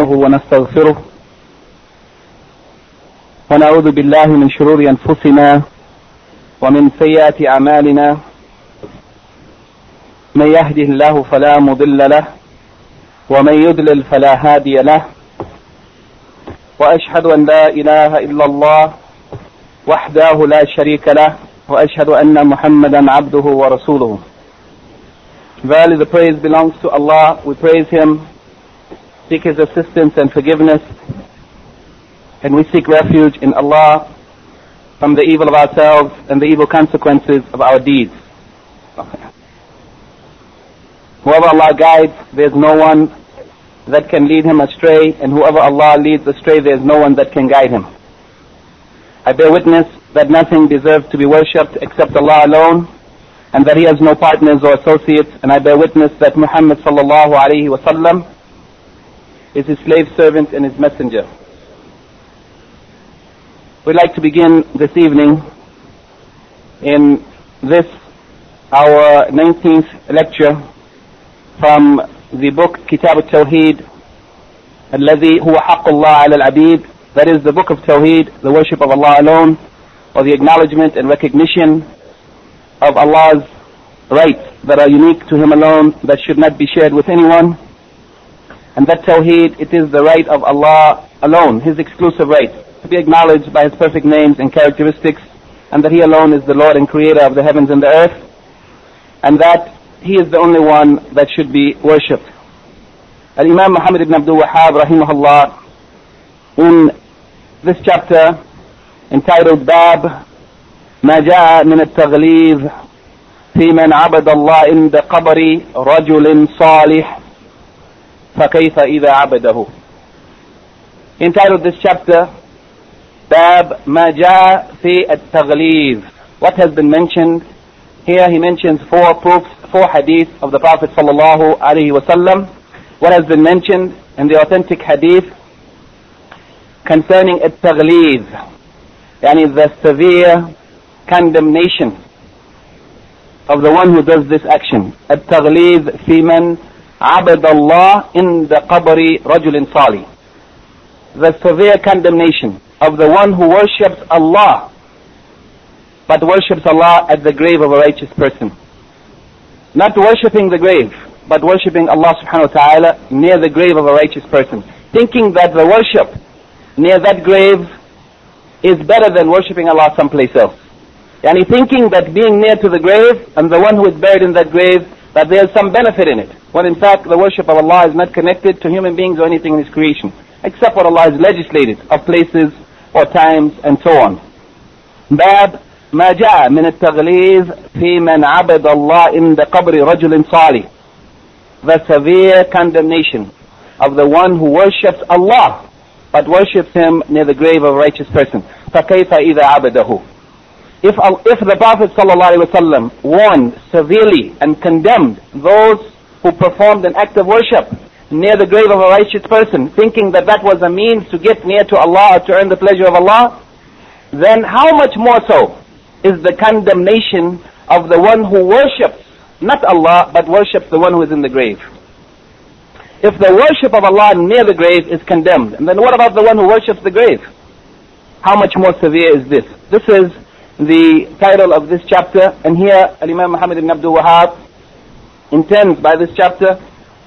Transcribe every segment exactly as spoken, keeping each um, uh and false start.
نحمده ونستغفره ونعوذ بالله من شرور أنفسنا ومن سيئات أعمالنا من يهده الله فلا مضل له ومن يضلل فلا هادي له وأشهد أن لا إله إلا الله وحده لا شريك له وأشهد أن محمدا عبده ورسوله. Verily the praise belongs to Allah. We praise Him, seek His assistance and forgiveness, and we seek refuge in Allah from the evil of ourselves and the evil consequences of our deeds. Whoever Allah guides, there is no one that can lead him astray, and whoever Allah leads astray, there is no one that can guide him. I bear witness that nothing deserves to be worshipped except Allah alone, and that He has no partners or associates, and I bear witness that Muhammad sallallahu alaihi wasallam is His slave servant and His messenger. We'd like to begin this evening in this, our nineteenth lecture from the book Kitab al-Tawheed, الذي هو حق الله على العبيد, that is the book of Tawheed, the worship of Allah alone, or the acknowledgement and recognition of Allah's rights that are unique to Him alone, that should not be shared with anyone. And that Tawheed, it is the right of Allah alone, His exclusive right, to be acknowledged by His perfect names and characteristics, and that He alone is the Lord and Creator of the heavens and the earth, and that He is the only one that should be worshipped. Al-Imam Muhammad ibn Abdul Wahhab rahimahullah, in this chapter entitled Bab ما جاء من التغليظ في من عبد الله عند قبر رجل صالح فكيف إذا عبده. Entitled this chapter Bab ما جاء في التغليظ. What has been mentioned here? He mentions four proofs, four hadith of the Prophet sallallahu alaihi wasallam. What has been mentioned in the authentic hadith concerning at-taghlid, yani the severe condemnation of the one who does this action. At-taghlid fi man abad Allah in the qabri rajulin salih. The severe condemnation of the one who worships Allah, but worships Allah at the grave of a righteous person. Not worshipping the grave, but worshipping Allah subhanahu wa ta'ala near the grave of a righteous person, thinking that the worship near that grave is better than worshipping Allah someplace else. Yani thinking that being near to the grave and the one who is buried in that grave, that there is some benefit in it, when in fact the worship of Allah is not connected to human beings or anything in His creation, except what Allah has legislated of places or times and so on. Bab ما جاء من التغليظ في من عبد الله عند قبر رجل صالح. The severe condemnation of the one who worships Allah, but worships Him near the grave of a righteous person. فكيف إذا عبده. If, if the Prophet ﷺ warned severely and condemned those who performed an act of worship near the grave of a righteous person, thinking that that was a means to get near to Allah or to earn the pleasure of Allah, then how much more so is the condemnation of the one who worships not Allah, but worships the one who is in the grave. If the worship of Allah near the grave is condemned, and then what about the one who worships the grave? How much more severe is this? This is the title of this chapter, and here Al-Imam Muhammad ibn Abdul Wahhab intends by this chapter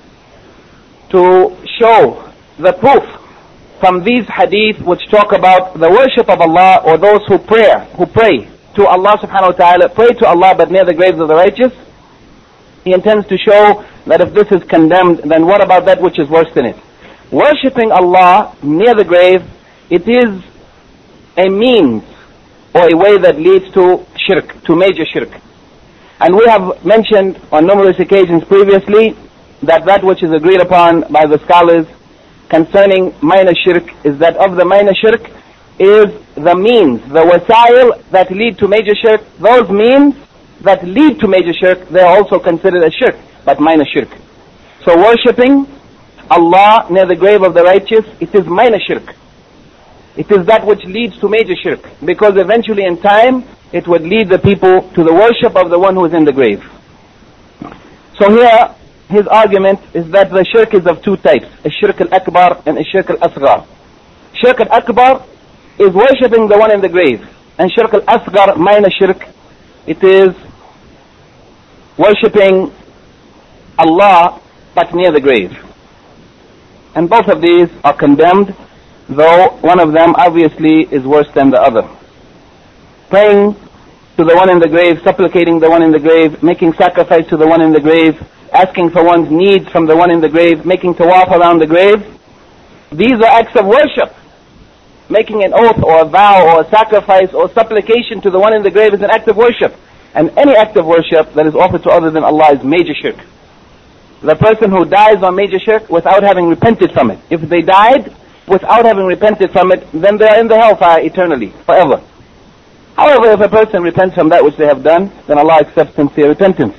to show the proof from these hadith which talk about the worship of Allah, or those who pray, who pray to Allah subhanahu wa ta'ala, pray to Allah but near the graves of the righteous. He intends to show that if this is condemned, then what about that which is worse than it? Worshipping Allah near the grave, it is a means or a way that leads to shirk, to major shirk. And we have mentioned on numerous occasions previously that that which is agreed upon by the scholars concerning minor shirk is that of the minor shirk is the means, the wasail that lead to major shirk. Those means that lead to major shirk, they are also considered as shirk, but minor shirk. So worshipping Allah near the grave of the righteous, it is minor shirk. It is that which leads to major shirk, because eventually in time it would lead the people to the worship of the one who is in the grave. So here his argument is that the shirk is of two types, a shirk al-akbar and a shirk al-asghar. Shirk al-akbar is worshipping the one in the grave, and shirk al-asghar, minor shirk, it is worshipping Allah but near the grave. And both of these are condemned, though one of them obviously is worse than the other. Praying to the one in the grave, supplicating the one in the grave, making sacrifice to the one in the grave, asking for one's needs from the one in the grave, making tawaf around the grave, these are acts of worship. Making an oath or a vow or a sacrifice or supplication to the one in the grave is an act of worship. And any act of worship that is offered to other than Allah is major shirk. The person who dies on major shirk without having repented from it, if they died without having repented from it, then they are in the hellfire eternally, forever. However, if a person repents from that which they have done, then Allah accepts sincere repentance.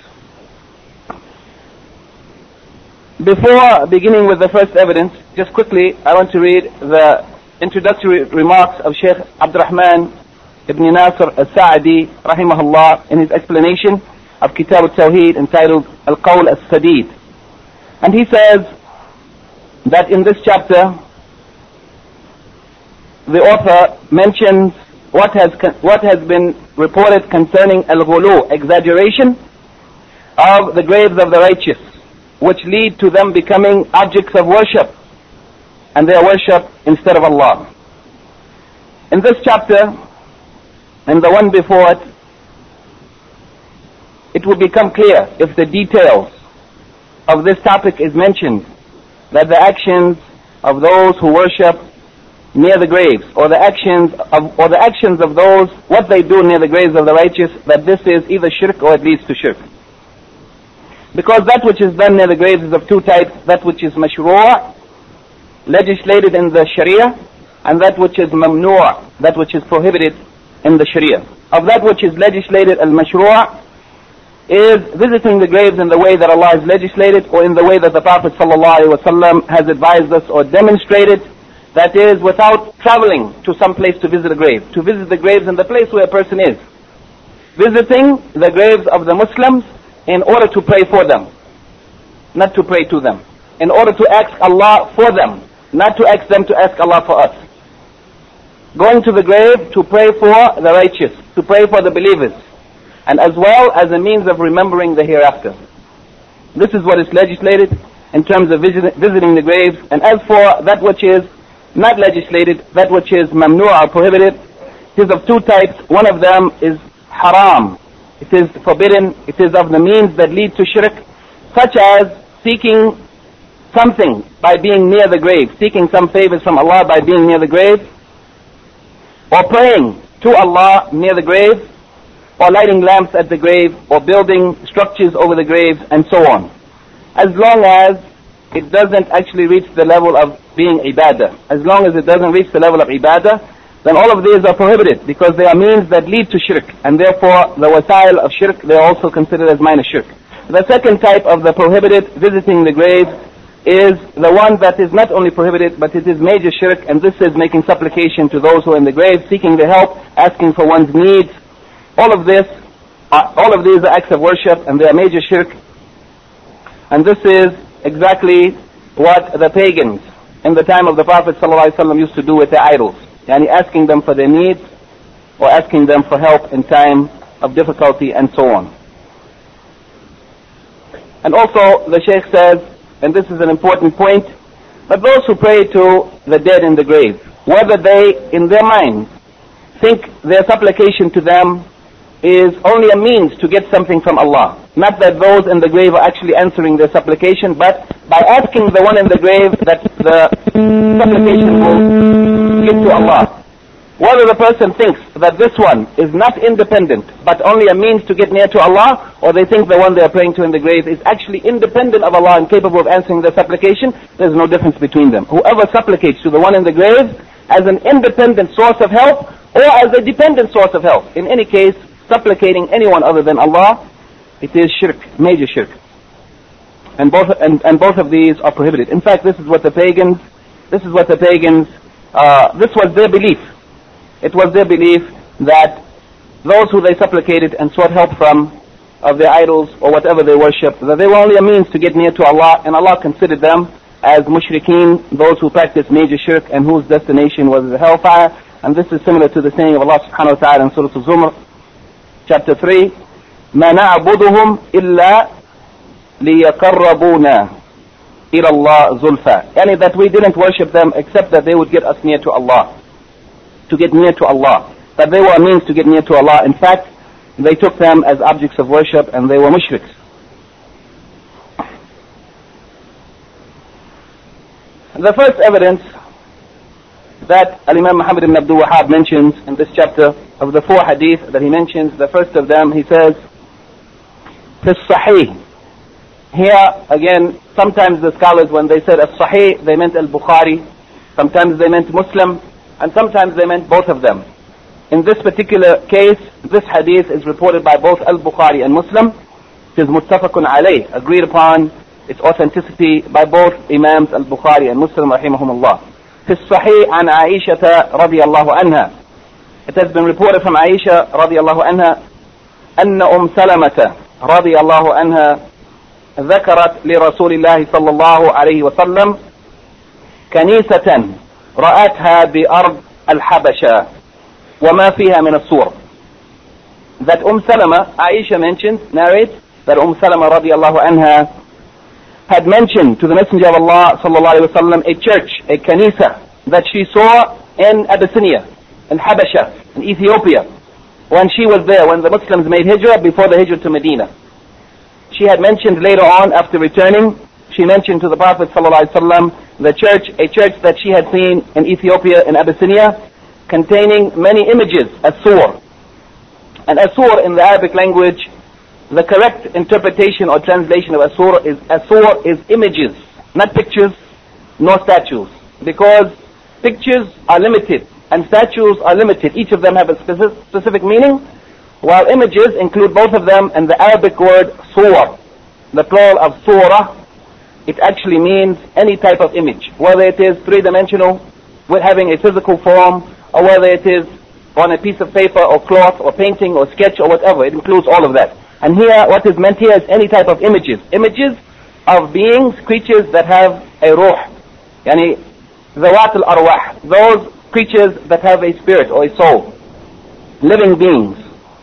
Before beginning with the first evidence, just quickly, I want to read the introductory remarks of Shaykh Abdurrahman ibn Nasr al-Sa'di, rahimahullah, in his explanation of Kitab al-Tawheed entitled Al-Qawl al-Sadid. And he says that in this chapter, the author mentions what has what has been reported concerning al-ghulu, exaggeration of the graves of the righteous, which lead to them becoming objects of worship, and their worship instead of Allah. In this chapter, and the one before it, it will become clear if the details of this topic is mentioned, that the actions of those who worship near the graves, or the actions of or the actions of those, what they do near the graves of the righteous, that this is either shirk or it leads to shirk. Because that which is done near the graves is of two types, that which is mashru', legislated in the Sharia, and that which is mamnu', that which is prohibited in the Sharia. Of that which is legislated, al-mashru' is visiting the graves in the way that Allah has legislated, or in the way that the Prophet ﷺ has advised us or demonstrated, that is without traveling to some place to visit a grave, to visit the graves in the place where a person is. Visiting the graves of the Muslims in order to pray for them, not to pray to them. In order to ask Allah for them, not to ask them to ask Allah for us. Going to the grave to pray for the righteous, to pray for the believers, and as well as a means of remembering the hereafter. This is what is legislated in terms of visit, visiting the graves. And as for that which is not legislated, that which is mamnu' or prohibited, it is of two types. One of them is haram. It is forbidden. It is of the means that lead to shirk, such as seeking something by being near the grave, seeking some favors from Allah by being near the grave, or praying to Allah near the grave, or lighting lamps at the grave, or building structures over the graves, and so on. As long as it doesn't actually reach the level of being ibadah, as long as it doesn't reach the level of ibadah, then all of these are prohibited, because they are means that lead to shirk, and therefore the wasail of shirk, they are also considered as minor shirk. The second type of the prohibited, visiting the grave, is the one that is not only prohibited, but it is major shirk, and this is making supplication to those who are in the grave, seeking their help, asking for one's needs. All of this, are, all of these are acts of worship, and they are major shirk. And this is exactly what the pagans in the time of the Prophet ﷺ used to do with their idols, yani asking them for their needs, or asking them for help in time of difficulty, and so on. And also the Shaykh says, and this is an important point, that those who pray to the dead in the grave, whether they in their minds think their supplication to them is only a means to get something from Allah, not that those in the grave are actually answering their supplication, but by asking the one in the grave that the supplication will get to Allah. Whether the person thinks that this one is not independent, but only a means to get near to Allah, or they think the one they are praying to in the grave is actually independent of Allah and capable of answering their supplication, there's no difference between them. Whoever supplicates to the one in the grave as an independent source of help, or as a dependent source of help, in any case, supplicating anyone other than Allah, it is shirk, major shirk. And both, and, and both of these are prohibited. In fact, this is what the pagans, this is what the pagans, uh, this was their belief. It was their belief that those who they supplicated and sought help from of their idols or whatever they worship, that they were only a means to get near to Allah, and Allah considered them as mushrikeen, those who practice major shirk and whose destination was the hellfire. And this is similar to the saying of Allah subhanahu wa ta'ala in Surah Al-Zumar, chapter three, مَا نَعْبُدُهُمْ إِلَّا لِيَقَرَّبُونَا إِلَى اللَّهِ زُلْفَى. Yani that we didn't worship them except that they would get us near to Allah, to get near to Allah. That they were a means to get near to Allah. In fact, they took them as objects of worship and they were mushriks. The first evidence that Al-Imam Muhammad ibn Abdul Wahhab mentions in this chapter, of the four hadith that he mentions, the first of them, he says, في الصحيح. Here, again, sometimes the scholars, when they said As-Sahih, they meant Al-Bukhari, sometimes they meant Muslim, and sometimes they meant both of them. In this particular case, this hadith is reported by both Al-Bukhari and Muslim. It is muttafaqun alayh, agreed upon its authenticity by both Imams Al-Bukhari and Muslim rahimahumullah. في الصحيح عن عائشة رضي الله عنها. It has been reported from Aisha رضي الله عنها أن أم سلمة رضي الله عنها ذكرت لرسول الله صلى الله عليه وسلم كنيسة رأتها بأرض الحبشة وما فيها من الصور. That Umm Salama, Aisha mentions, narrates that Umm Salama رضي الله عنها had mentioned to the Messenger of Allah sallallahu alaihi wasallam a church, a kanisa, that she saw in Abyssinia, in Habasha, in Ethiopia, when she was there, when the Muslims made hijrah before the hijrah to Medina. She had mentioned later on, after returning, she mentioned to the Prophet sallallahu alaihi wasallam the church, a church that she had seen in Ethiopia, in Abyssinia, containing many images, as-sur. And as-sur in the Arabic language, the correct interpretation or translation of as-sur is, as-sur is images, not pictures, nor statues. Because pictures are limited and statues are limited. Each of them have a specific, specific meaning, while images include both of them, and the Arabic word sur, the plural of surah, it actually means any type of image, whether it is three-dimensional, with having a physical form, or whether it is on a piece of paper or cloth or painting or sketch or whatever. It includes all of that. And here, what is meant here is any type of images. Images of beings, creatures that have a ruh. Yani, zawat al-arwah. Those creatures that have a spirit or a soul. Living beings.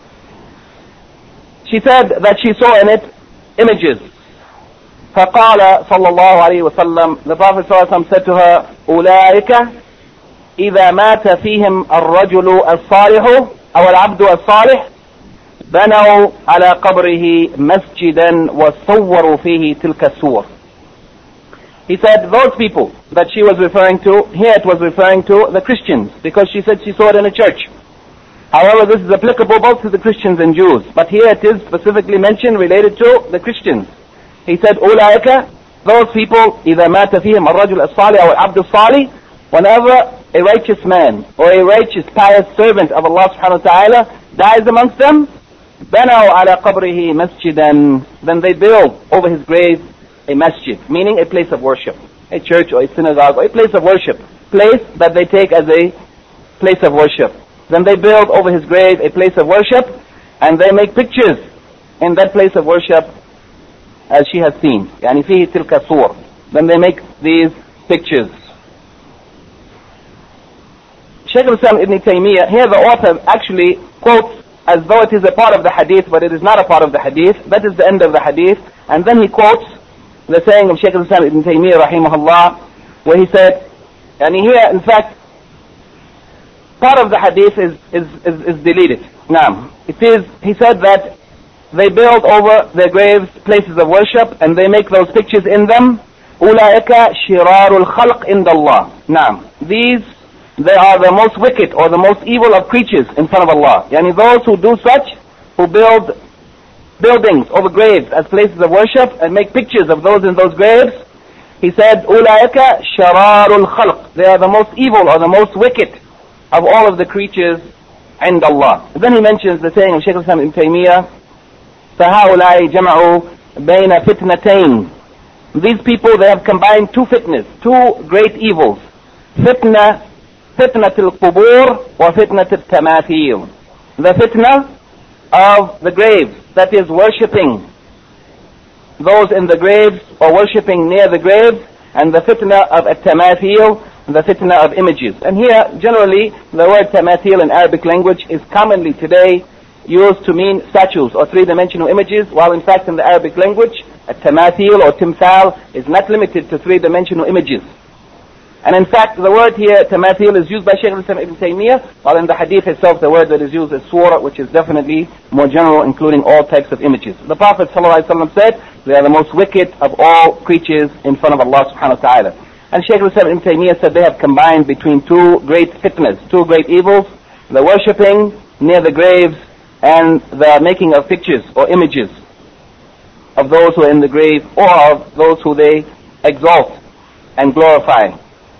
She said that she saw in it images. فقال صلى الله عليه وسلم, the Prophet صلى الله عليه وسلم said to her, أولئك إذا مات فيهم الرجل الصالح أو العبد الصالح بنوا على قبره مسجدا وصوروا فيه تلك الصور. He said those people that she was referring to, here it was referring to the Christians, because she said she saw it in a church. However, this is applicable both to the Christians and Jews, but here it is specifically mentioned related to the Christians. He said أولئك, those people, إذا مات فيهم الرجل الصالح أو العبد الصالح, whenever a righteous man or a righteous pious servant of Allah subhanahu wa ta'ala dies amongst them, بنوا على قبره مسجدا, then they build over his grave a masjid, meaning a place of worship, a church or a synagogue or a place of worship, place that they take as a place of worship. Then they build over his grave a place of worship, and they make pictures in that place of worship as she has seen. يعني فيه تلك الصور. Then they make these pictures. Shaykh al-Islam Ibn Taymiyyah, here the author actually quotes as though it is a part of the hadith, but it is not a part of the hadith. That is the end of the hadith. And then he quotes the saying of Shaykh al-Islam Ibn Taymiyyah rahimahullah, where he said, and here in fact, part of the hadith is, is, is, is deleted. Now, it is, he said that they build over their graves places of worship, and they make those pictures in them. أُولَٰئِكَ شِرَارُ الْخَلْقِ عِنْدَ اللَّهِ. Now, these, they are the most wicked or the most evil of creatures in front of Allah. Yani those who do such, who build buildings over graves as places of worship and make pictures of those in those graves, he said, أُولَٰئِكَ شَرَارُ الْخَلْقِ. They are the most evil or the most wicked of all of the creatures عند Allah. Then he mentions the saying of Shaykh al-Islam Ibn Taymiyyah, فَهَؤُلَاءِ جَمَعُوا بَيْنَ فِتْنَتَيْنِ. These people, they have combined two fitnas, two great evils. Fitna, fitnat al-qubur wa fitnat al-tamathil. The fitna of the graves, that is worshipping those in the graves or worshipping near the graves, and the fitna of at-tamathil, the fitna of images. And here, generally, the word tamathil in Arabic language is commonly today used to mean statues or three-dimensional images, while in fact in the Arabic language, at-tamathil or timthal is not limited to three-dimensional images. And in fact, the word here, tamathil, is used by Shaykh al-Islam Ibn Taymiyyah, while in the hadith itself, the word that is used is surah, which is definitely more general, including all types of images. The Prophet ﷺ said, they are the most wicked of all creatures in front of Allah subhanahu wa ta'ala. And Shaykh al-Islam Ibn Taymiyyah said they have combined between two great fitnas, two great evils, the worshipping near the graves and the making of pictures or images of those who are in the grave or of those who they exalt and glorify.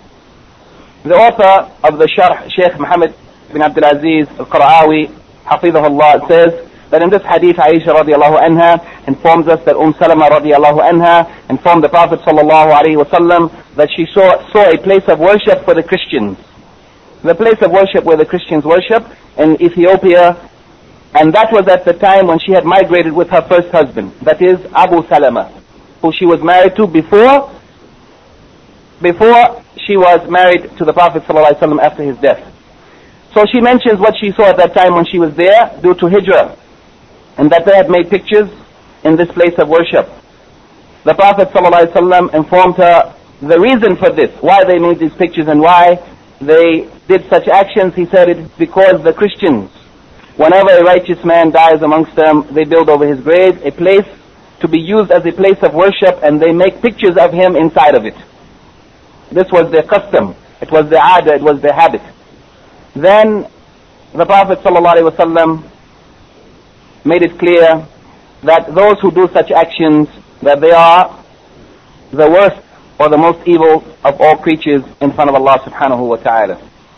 The author of the Sharh, Shaykh Muhammad bin Abdul Aziz al-Qara'awi, hafidhahullah, says that in this hadith, Aisha radiallahu anha informs us that Umm Salama radiallahu anha informed the Prophet sallallahu alaihi wasallam that she saw, saw a place of worship for the Christians. The place of worship where the Christians worship in Ethiopia, and that was at the time when she had migrated with her first husband, that is Abu Salama, who she was married to before, before she was married to the Prophet ﷺ after his death. So she mentions what she saw at that time when she was there due to hijrah, and that they had made pictures in this place of worship. The Prophet ﷺ informed her the reason for this, why they made these pictures and why they did such actions. He said it's because the Christians, whenever a righteous man dies amongst them, they build over his grave a place to be used as a place of worship, and they make pictures of him inside of it. This was their custom, it was their aada, it was their habit. Then the Prophet ﷺ made it clear that those who do such actions, that they are the worst or the most evil of all creatures in front of Allah subhanahu wa ta'ala.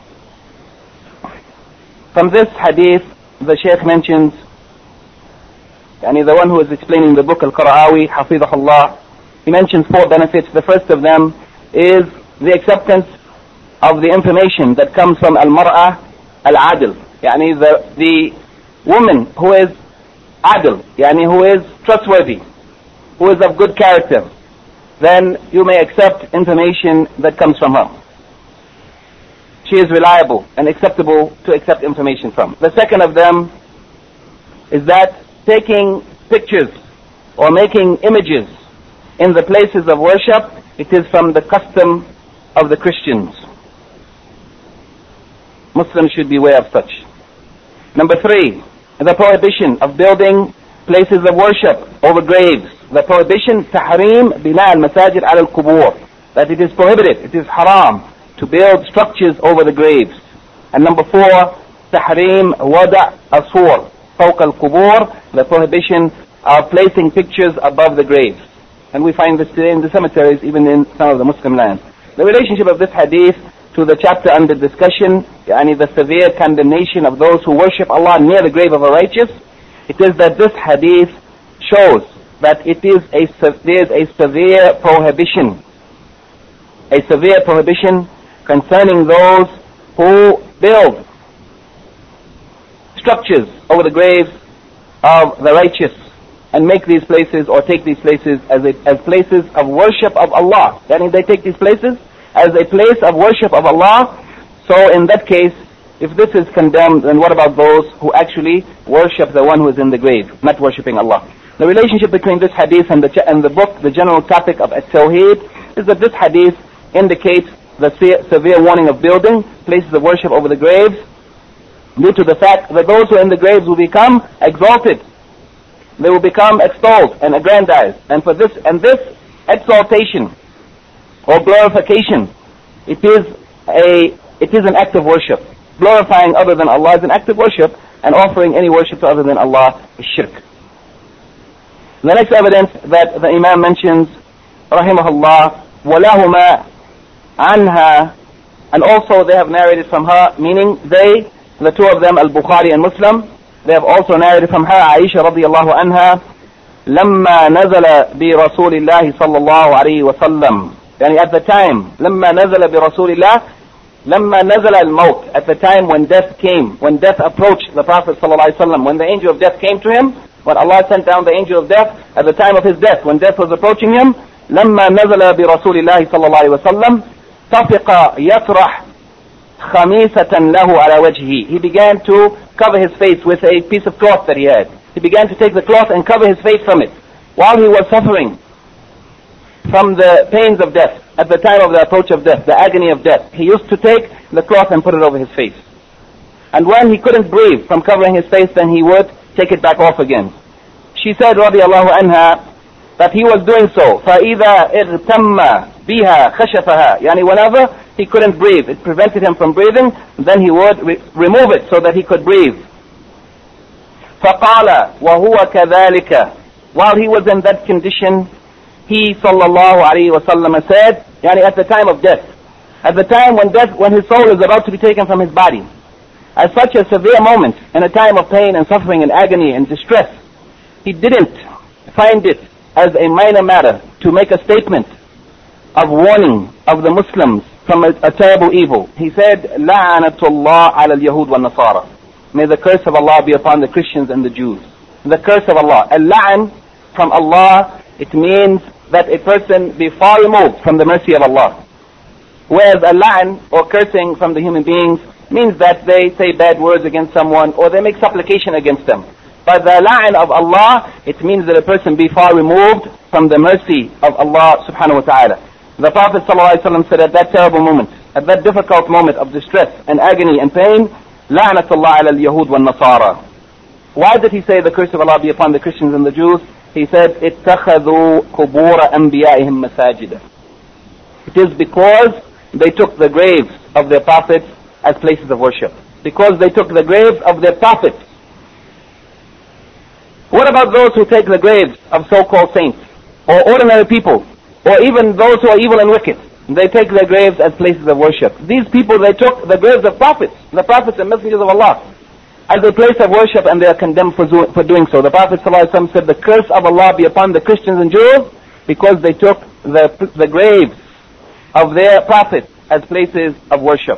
From this hadith, the Shaykh mentions, yani the one who is explaining the book Al-Qara'awi, hafidhahullah, he mentions four benefits. The first of them is the acceptance of the information that comes from al-mar'ah al-adil, yani the, the woman who is adil, yani who is trustworthy, who is of good character. Then you may accept information that comes from her. She is reliable and acceptable to accept information from. The second of them is that taking pictures or making images in the places of worship, it is from the custom of the Christians. Muslims should beware of such. Number three, the prohibition of building places of worship over graves. The prohibition, tahrim bina al-masajid ala al-qubur, that it is prohibited, it is haram to build structures over the graves. And number four, tahrim wada' asur fawq al-qubur, the prohibition of placing pictures above the graves. And we find this today in the cemeteries, even in some of the Muslim lands. The relationship of this hadith to the chapter under discussion, yani the severe condemnation of those who worship Allah near the grave of a righteous, it is that this hadith shows that it is a, there is a severe prohibition, a severe prohibition concerning those who build structures over the graves of the righteous and make these places or take these places as a, as places of worship of Allah. That means they take these places as a place of worship of Allah. So in that case, if this is condemned, then what about those who actually worship the one who is in the grave, not worshipping Allah? The relationship between this hadith and the, and the book, the general topic of At-Tawheed, is that this hadith indicates the se severe warning of building places of worship over the graves, due to the fact that those who are in the graves will become exalted. They will become extolled and aggrandized. And for this, and this exaltation or glorification, it is a, it is an act of worship. Glorifying other than Allah is an act of worship, and offering any worship to other than Allah is shirk. The next evidence that the Imam mentions, rahimahullah, وَلَهُمَا عَنْهَا, and also they have narrated from her, meaning they, the two of them, Al-Bukhari and Muslim, they have also narrated from her, Aisha radiallahu anha, لما نزل برسول الله صلى الله عليه وسلم, يعني at the time, لما نزل برسول الله, لما نزل الموت, at the time when death came, when death approached the Prophet ﷺ, when the angel of death came to him, when Allah sent down the angel of death at the time of his death, when death was approaching him, لما نزل برسول الله صلى الله عليه وسلم طفق يطرح خميسة له على وجهه. He began to cover his face with a piece of cloth that he had. He began to take the cloth and cover his face from it while he was suffering from the pains of death. At the time of the approach of death, the agony of death, he used to take the cloth and put it over his face. And when he couldn't breathe from covering his face, then he would take it back off again. She said, radiallahu anha, that he was doing so. فَإِذَا اغْتَمَّ بِهَا خَشَفَهَا. Yani whenever he couldn't breathe, it prevented him from breathing, then he would re- remove it so that he could breathe. فَقَالَ وَهُوَ كَذَلِكَ. While he was in that condition, he sallallahu alayhi wa sallam said, yani at the time of death, at the time when death, when his soul is about to be taken from his body, at such a severe moment, in a time of pain and suffering and agony and distress, he didn't find it as a minor matter to make a statement of warning of the Muslims from a, a terrible evil. He said, La'anatullah ala al-Yahud wa Nasara. May the curse of Allah be upon the Christians and the Jews. The curse of Allah. Al-La'an from Allah, it means that a person be far removed from the mercy of Allah. Whereas al-La'an, or cursing from the human beings, means that they say bad words against someone or they make supplication against them. But the la'an of Allah, it means that a person be far removed from the mercy of Allah subhanahu wa ta'ala. The Prophet ﷺ said at that terrible moment, at that difficult moment of distress and agony and pain, La'natullah ala al-Yahud wa Nasara. Why did he say the curse of Allah be upon the Christians and the Jews? He said, اتَّخَذُوا قُبُورَ أَنْبِيَائِهِمْ مَسَاجِدًا. It is because they took the graves of their prophets as places of worship. Because they took the graves of their prophets. What about those who take the graves of so-called saints, or ordinary people, or even those who are evil and wicked? They take their graves as places of worship. These people, they took the graves of prophets, the prophets and messengers of Allah, as a place of worship, and they are condemned for, for doing so. The Prophet ﷺ said, the curse of Allah be upon the Christians and Jews, because they took the, the graves of their prophets as places of worship.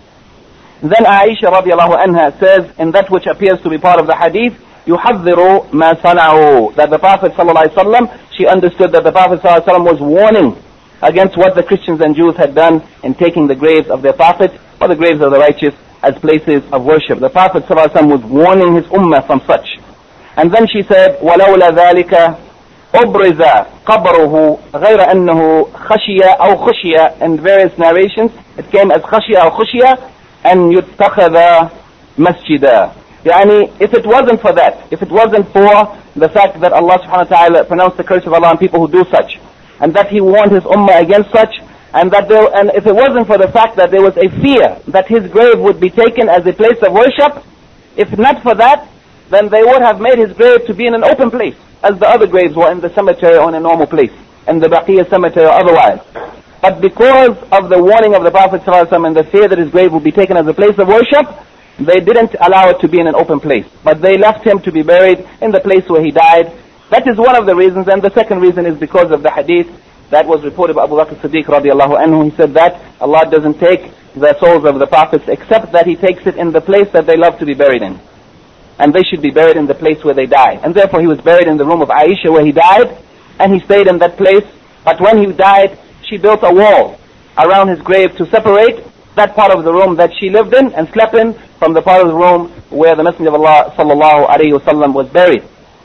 Then Aisha radiallahu anha says, in that which appears to be part of the hadith, يُحَذِّرُ مَا صَنَعُوا, that the Prophet ﷺ, she understood that the Prophet ﷺ was warning against what the Christians and Jews had done in taking the graves of their prophets or the graves of the righteous as places of worship. The Prophet ﷺ was warning his ummah from such. And then she said, وَلَوْلَا ذَلِكَ أُبْرِزَ قَبْرُهُ غَيْرَ أَنَّهُ خَشِيَ أَوْ خُشِيَ. In various narrations, it came as خَشِيَ أو خُشِيَ, and يُتَّخَذَ مَسْجِدًا. Yani, if it wasn't for that, if it wasn't for the fact that Allah subhanahu wa ta'ala pronounced the curse of Allah on people who do such, and that He warned His ummah against such, and that there, and if it wasn't for the fact that there was a fear that His grave would be taken as a place of worship, if not for that, then they would have made His grave to be in an open place, as the other graves were in the cemetery or in a normal place, in the Baqiyah cemetery or otherwise. But because of the warning of the Prophet ﷺ and the fear that his grave would be taken as a place of worship, they didn't allow it to be in an open place, but they left him to be buried in the place where he died. That is one of the reasons, and the second reason is because of the hadith that was reported by Abu Bakr Siddiq radiallahu anhu. He said that Allah doesn't take the souls of the prophets except that He takes it in the place that they love to be buried in. And they should be buried in the place where they die. And therefore he was buried in the room of Aisha where he died, and he stayed in that place. But when he died, she built a wall around his grave to separate that part of the room that she lived in and slept in from the part of the room where the Messenger of Allah sallallahu alayhi wa sallam was buried.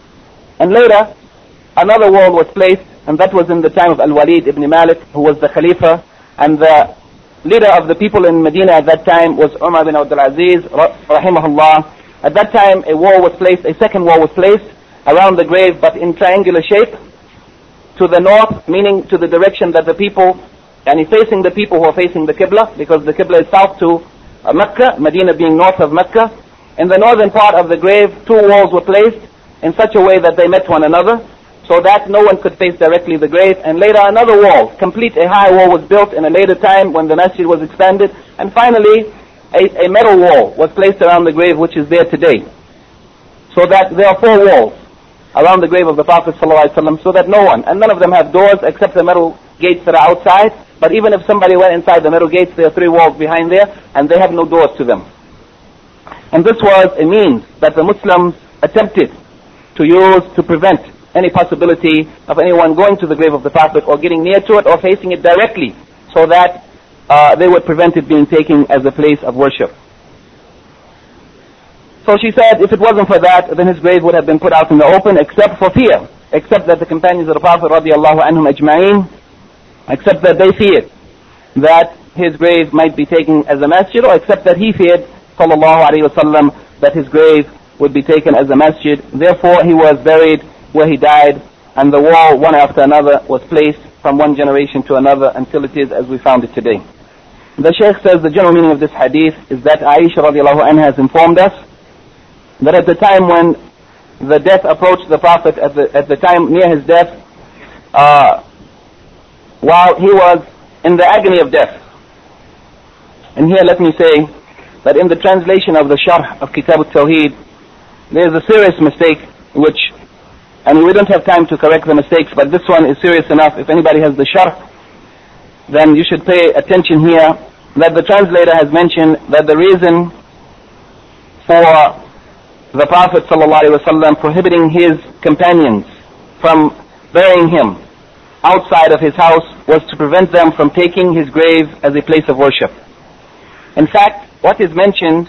And later, another wall was placed, and that was in the time of Al-Walid ibn Malik, who was the Khalifa, and the leader of the people in Medina at that time was Umar bin Abdul Aziz rahimahullah. At that time, a wall was placed, a second wall was placed around the grave, but in triangular shape, to the north, meaning to the direction that the people, and facing the people who are facing the Qibla, because the Qibla is south to uh, Mecca, Medina being north of Mecca. In the northern part of the grave, two walls were placed in such a way that they met one another, so that no one could face directly the grave. And later another wall, complete a high wall, was built in a later time when the masjid was expanded. And finally, a, a metal wall was placed around the grave, which is there today. So that there are four walls around the grave of the Prophet ﷺ, so that no one, and none of them have doors except a metal gates that are outside, but even if somebody went inside the middle gates, there are three walls behind there, and they have no doors to them. And this was a means that the Muslims attempted to use to prevent any possibility of anyone going to the grave of the Prophet or getting near to it or facing it directly, so that uh, they would prevent it being taken as a place of worship. So she said, if it wasn't for that, then his grave would have been put out in the open, except for fear, except that the companions of the Prophet radiallahu anhum ajma'in, except that they feared that his grave might be taken as a masjid, or except that he feared, sallallahu alayhi wasallam, that his grave would be taken as a masjid. Therefore, he was buried where he died, and the wall, one after another, was placed from one generation to another until it is as we found it today. The Shaykh says the general meaning of this hadith is that Aisha radiallahu anha has informed us that at the time when the death approached the Prophet, at the, at the time near his death, uh, while he was in the agony of death. And here let me say that in the translation of the Sharh of Kitab al-Tawheed, there is a serious mistake which, and we don't have time to correct the mistakes, but this one is serious enough. If anybody has the Sharh, then you should pay attention here, that the translator has mentioned that the reason for the Prophet ﷺ prohibiting his companions from burying him outside of his house was to prevent them from taking his grave as a place of worship. In fact, what is mentioned,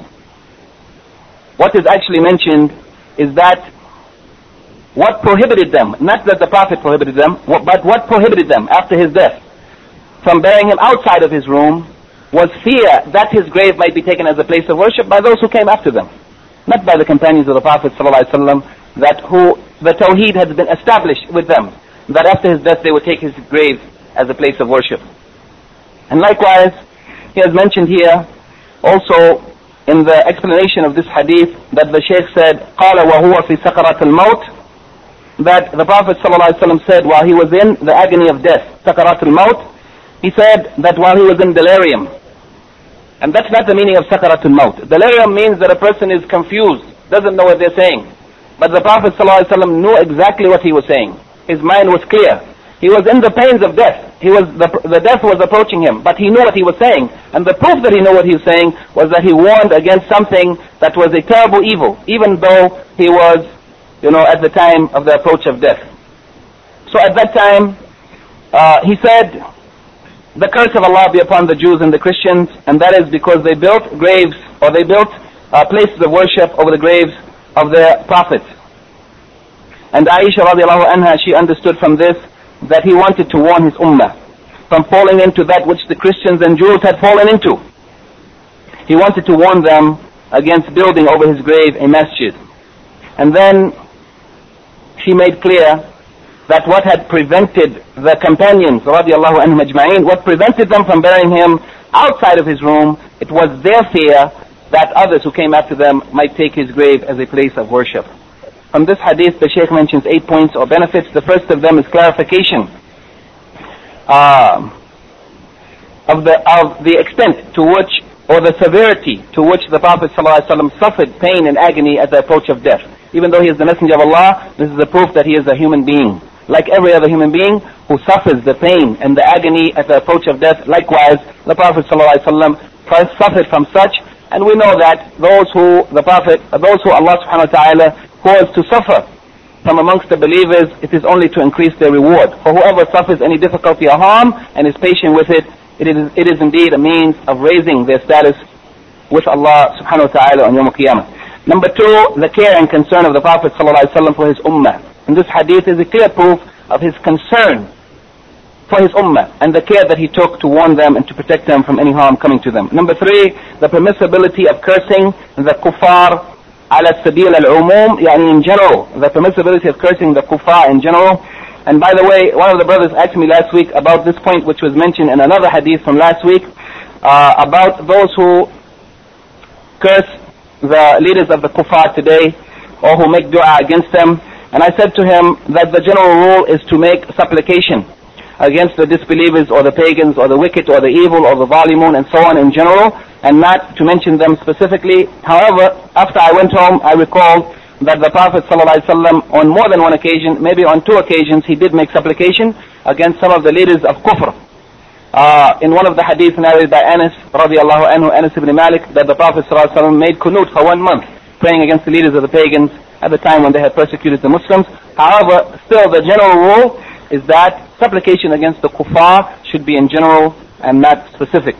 what is actually mentioned is that what prohibited them, not that the Prophet prohibited them, but what prohibited them after his death from burying him outside of his room was fear that his grave might be taken as a place of worship by those who came after them. Not by the companions of the Prophet ﷺ, that who the Tawheed had been established with them, that after his death they would take his grave as a place of worship. And likewise, he has mentioned here, also in the explanation of this hadith, that the Shaykh said, قَالَ وَهُوَ فِي سَقَرَةِ الْمَوْتِ, that the Prophet ﷺ said while he was in the agony of death, سَقَرَةِ الْمَوْتِ, he said that while he was in delirium. And that's not the meaning of sakaratul maut. Delirium means that a person is confused, doesn't know what they're saying. But the Prophet ﷺ knew exactly what he was saying. His mind was clear. He was in the pains of death. He was the, the death was approaching him, but he knew what he was saying. And the proof that he knew what he was saying was that he warned against something that was a terrible evil, even though he was, you know, at the time of the approach of death. So at that time, uh, he said, the curse of Allah be upon the Jews and the Christians, and that is because they built graves, or they built uh, places of worship over the graves of their prophets. And Aisha radiallahu anha, she understood from this that he wanted to warn his ummah from falling into that which the Christians and Jews had fallen into. He wanted to warn them against building over his grave a masjid. And then she made clear that what had prevented the companions radiallahu anhum ajma'in, what prevented them from burying him outside of his room, it was their fear that others who came after them might take his grave as a place of worship. From this hadith, the Shaykh mentions eight points or benefits. The first of them is clarification uh, of the of the extent to which, or the severity to which the Prophet ﷺ suffered pain and agony at the approach of death. Even though he is the messenger of Allah, this is the proof that he is a human being. Like every other human being who suffers the pain and the agony at the approach of death, likewise the Prophet ﷺ suffered from such. And we know that those who the Prophet, those who Allah subhanahu wa ta'ala caused to suffer from amongst the believers, it is only to increase their reward. For whoever suffers any difficulty or harm and is patient with it, it is, it is indeed a means of raising their status with Allah subhanahu wa ta'ala on Yawm al-Qiyamah. Number two, the care and concern of the Prophet ﷺ for his ummah. And this hadith is a clear proof of his concern for his ummah and the care that he took to warn them and to protect them from any harm coming to them. Number three, the permissibility of cursing the kuffar ala sabil al-umum, yani in general, the permissibility of cursing the kuffar in general. And by the way, one of the brothers asked me last week about this point, which was mentioned in another hadith from last week, uh, about those who curse the leaders of the kuffar today, or who make dua against them. And I said to him that the general rule is to make supplication against the disbelievers or the pagans or the wicked or the evil or the zalimun and so on in general, and not to mention them specifically. However, after I went home, I recalled that the Prophet ﷺ on more than one occasion, maybe on two occasions, he did make supplication against some of the leaders of kufr. Uh, in one of the hadiths narrated by Anas radiallahu anhu, Anas ibn Malik, that the Prophet ﷺ made kunut for one month, praying against the leaders of the pagans at the time when they had persecuted the Muslims. However, still the general rule is that supplication against the kuffar should be in general and not specific.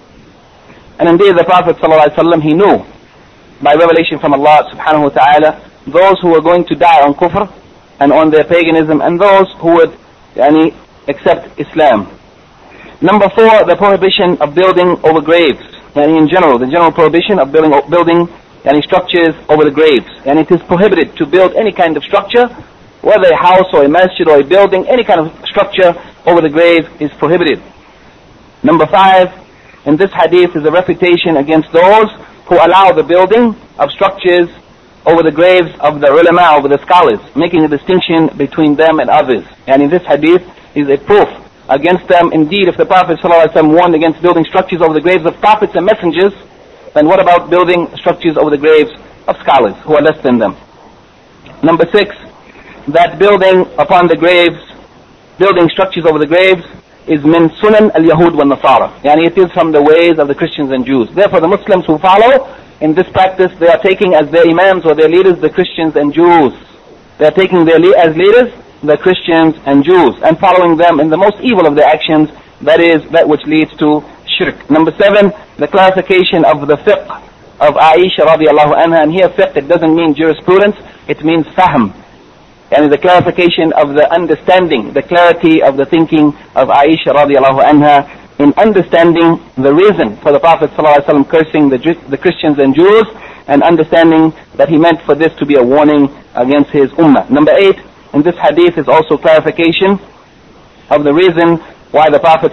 And indeed the Prophet ﷺ, he knew by revelation from Allah subhanahu wa ta'ala those who were going to die on kufr and on their paganism, and those who would yani, accept Islam. Number four, the prohibition of building over graves. Yani in general, the general prohibition of building building yani structures over the graves. And it is prohibited to build any kind of structure, whether a house or a masjid or a building, any kind of structure over the grave is prohibited. Number five, in this hadith is a refutation against those who allow the building of structures over the graves of the ulama, over the scholars, making a distinction between them and others. And in this hadith is a proof against them. Indeed, if the Prophet ﷺ warned against building structures over the graves of prophets and messengers, then what about building structures over the graves of scholars who are less than them? Number six, that building upon the graves, building structures over the graves, is min sunan al-Yahud wa Nasara. Yani it is from the ways of the Christians and Jews. Therefore the Muslims who follow in this practice, they are taking as their imams or their leaders the Christians and Jews. They are taking their le- as leaders the Christians and Jews, and following them in the most evil of their actions, that is, that which leads to shirk. Number seven, the clarification of the fiqh of Aisha radiallahu anha. And here fiqh, it doesn't mean jurisprudence, it means fahm. And the clarification of the understanding, the clarity of the thinking of Aisha radiallahu anha in understanding the reason for the Prophet ﷺ cursing the, the Christians and Jews, and understanding that he meant for this to be a warning against his ummah. Number eight, in this hadith is also clarification of the reason why the Prophet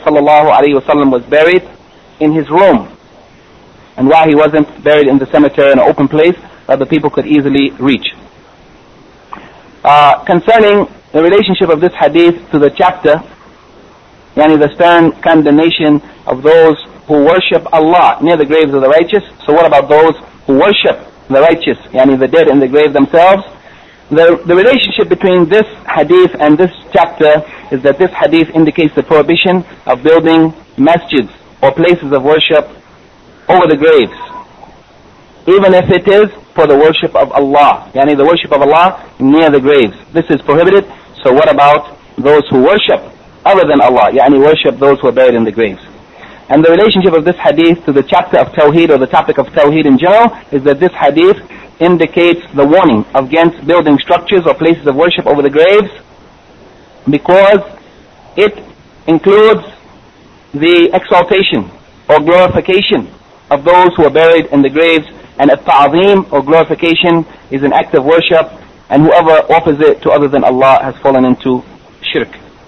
ﷺ was buried in his room, and why he wasn't buried in the cemetery in an open place that the people could easily reach. Uh, concerning the relationship of this hadith to the chapter, yani the stern condemnation of those who worship Allah near the graves of the righteous. So what about those who worship the righteous, yani the dead in the grave themselves? The, the relationship between this hadith and this chapter is that this hadith indicates the prohibition of building masjids or places of worship over the graves, even if it is for the worship of Allah, yani the worship of Allah near the graves. This is prohibited. So what about those who worship other than Allah, yani worship those who are buried in the graves? And the relationship of this hadith to the chapter of Tawheed, or the topic of Tawheed in general, is that this hadith indicates the warning against building structures or places of worship over the graves, because it includes the exaltation or glorification of those who are buried in the graves, and at-ta'zim or glorification is an act of worship, and whoever offers it to other than Allah has fallen into shirk.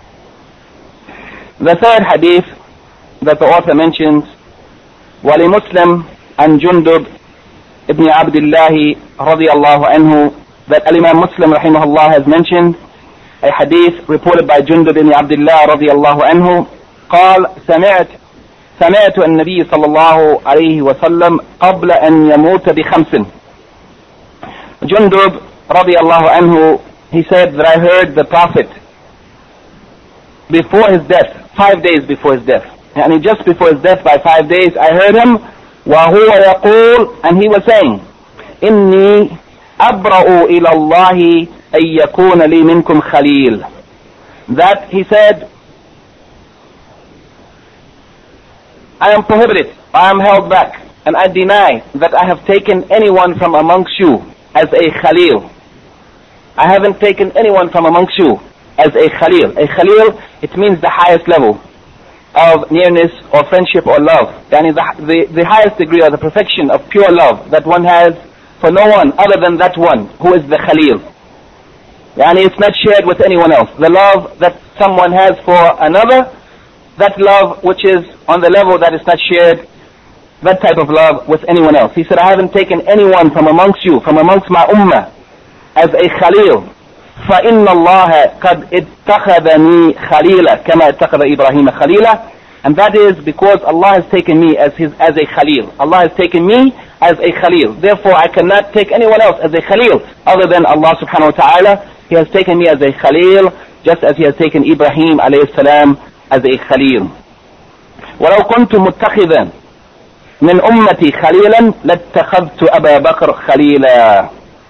The third hadith that the author mentions, وَلِمُسْلِمْ عن جندب ibn Abdullah radiyallahu anhu, that Al-Imam Muslim rahimahullah has mentioned a hadith reported by Jundub ibn Abdullah radiyallahu anhu, قال سمعت سمعت النبي صلى الله عليه وسلم قبل أن يموت بخمس. Jundub radiyallahu anhu, he said that I heard the Prophet before his death, five days before his death, and just before his death by five days, I heard him, وهو يقول, and he was saying, إني أبرأ إلى الله أن يكون لي منكم خليل. That he said, I am prohibited, I am held back, and I deny that I have taken anyone from amongst you as a Khalil. I haven't taken anyone from amongst you as a Khalil. A Khalil, it means the highest level of nearness or friendship or love. Yani the, the, the highest degree or the perfection of pure love that one has for no one other than that one who is the Khalil. Yani it's not shared with anyone else. The love that someone has for another, that love which is on the level that is not shared, that type of love with anyone else. He said, I haven't taken anyone from amongst you, from amongst my ummah, as a Khalil. فَإِنَّ اللَّهَ قَدْ اتَّخَذَنِي خَلِيلًا كَمَا اتَّخَذَ إِبْرَاهِيمَ خَلِيلًا. And that is because Allah has taken me as his as a Khalil. Allah has taken me as a Khalil. Therefore, I cannot take anyone else as a Khalil other than Allah subhanahu wa ta'ala. He has taken me as a Khalil, just as He has taken Ibrahim alayhi salam as a Khalil. وَلَوْ كُنْتُ مُتَّخِذًا مِنْ أُمَّتِي خَلِيلًا لَاتَّخَذْتُ أَبَا بَكْرَ خَلِيلًا.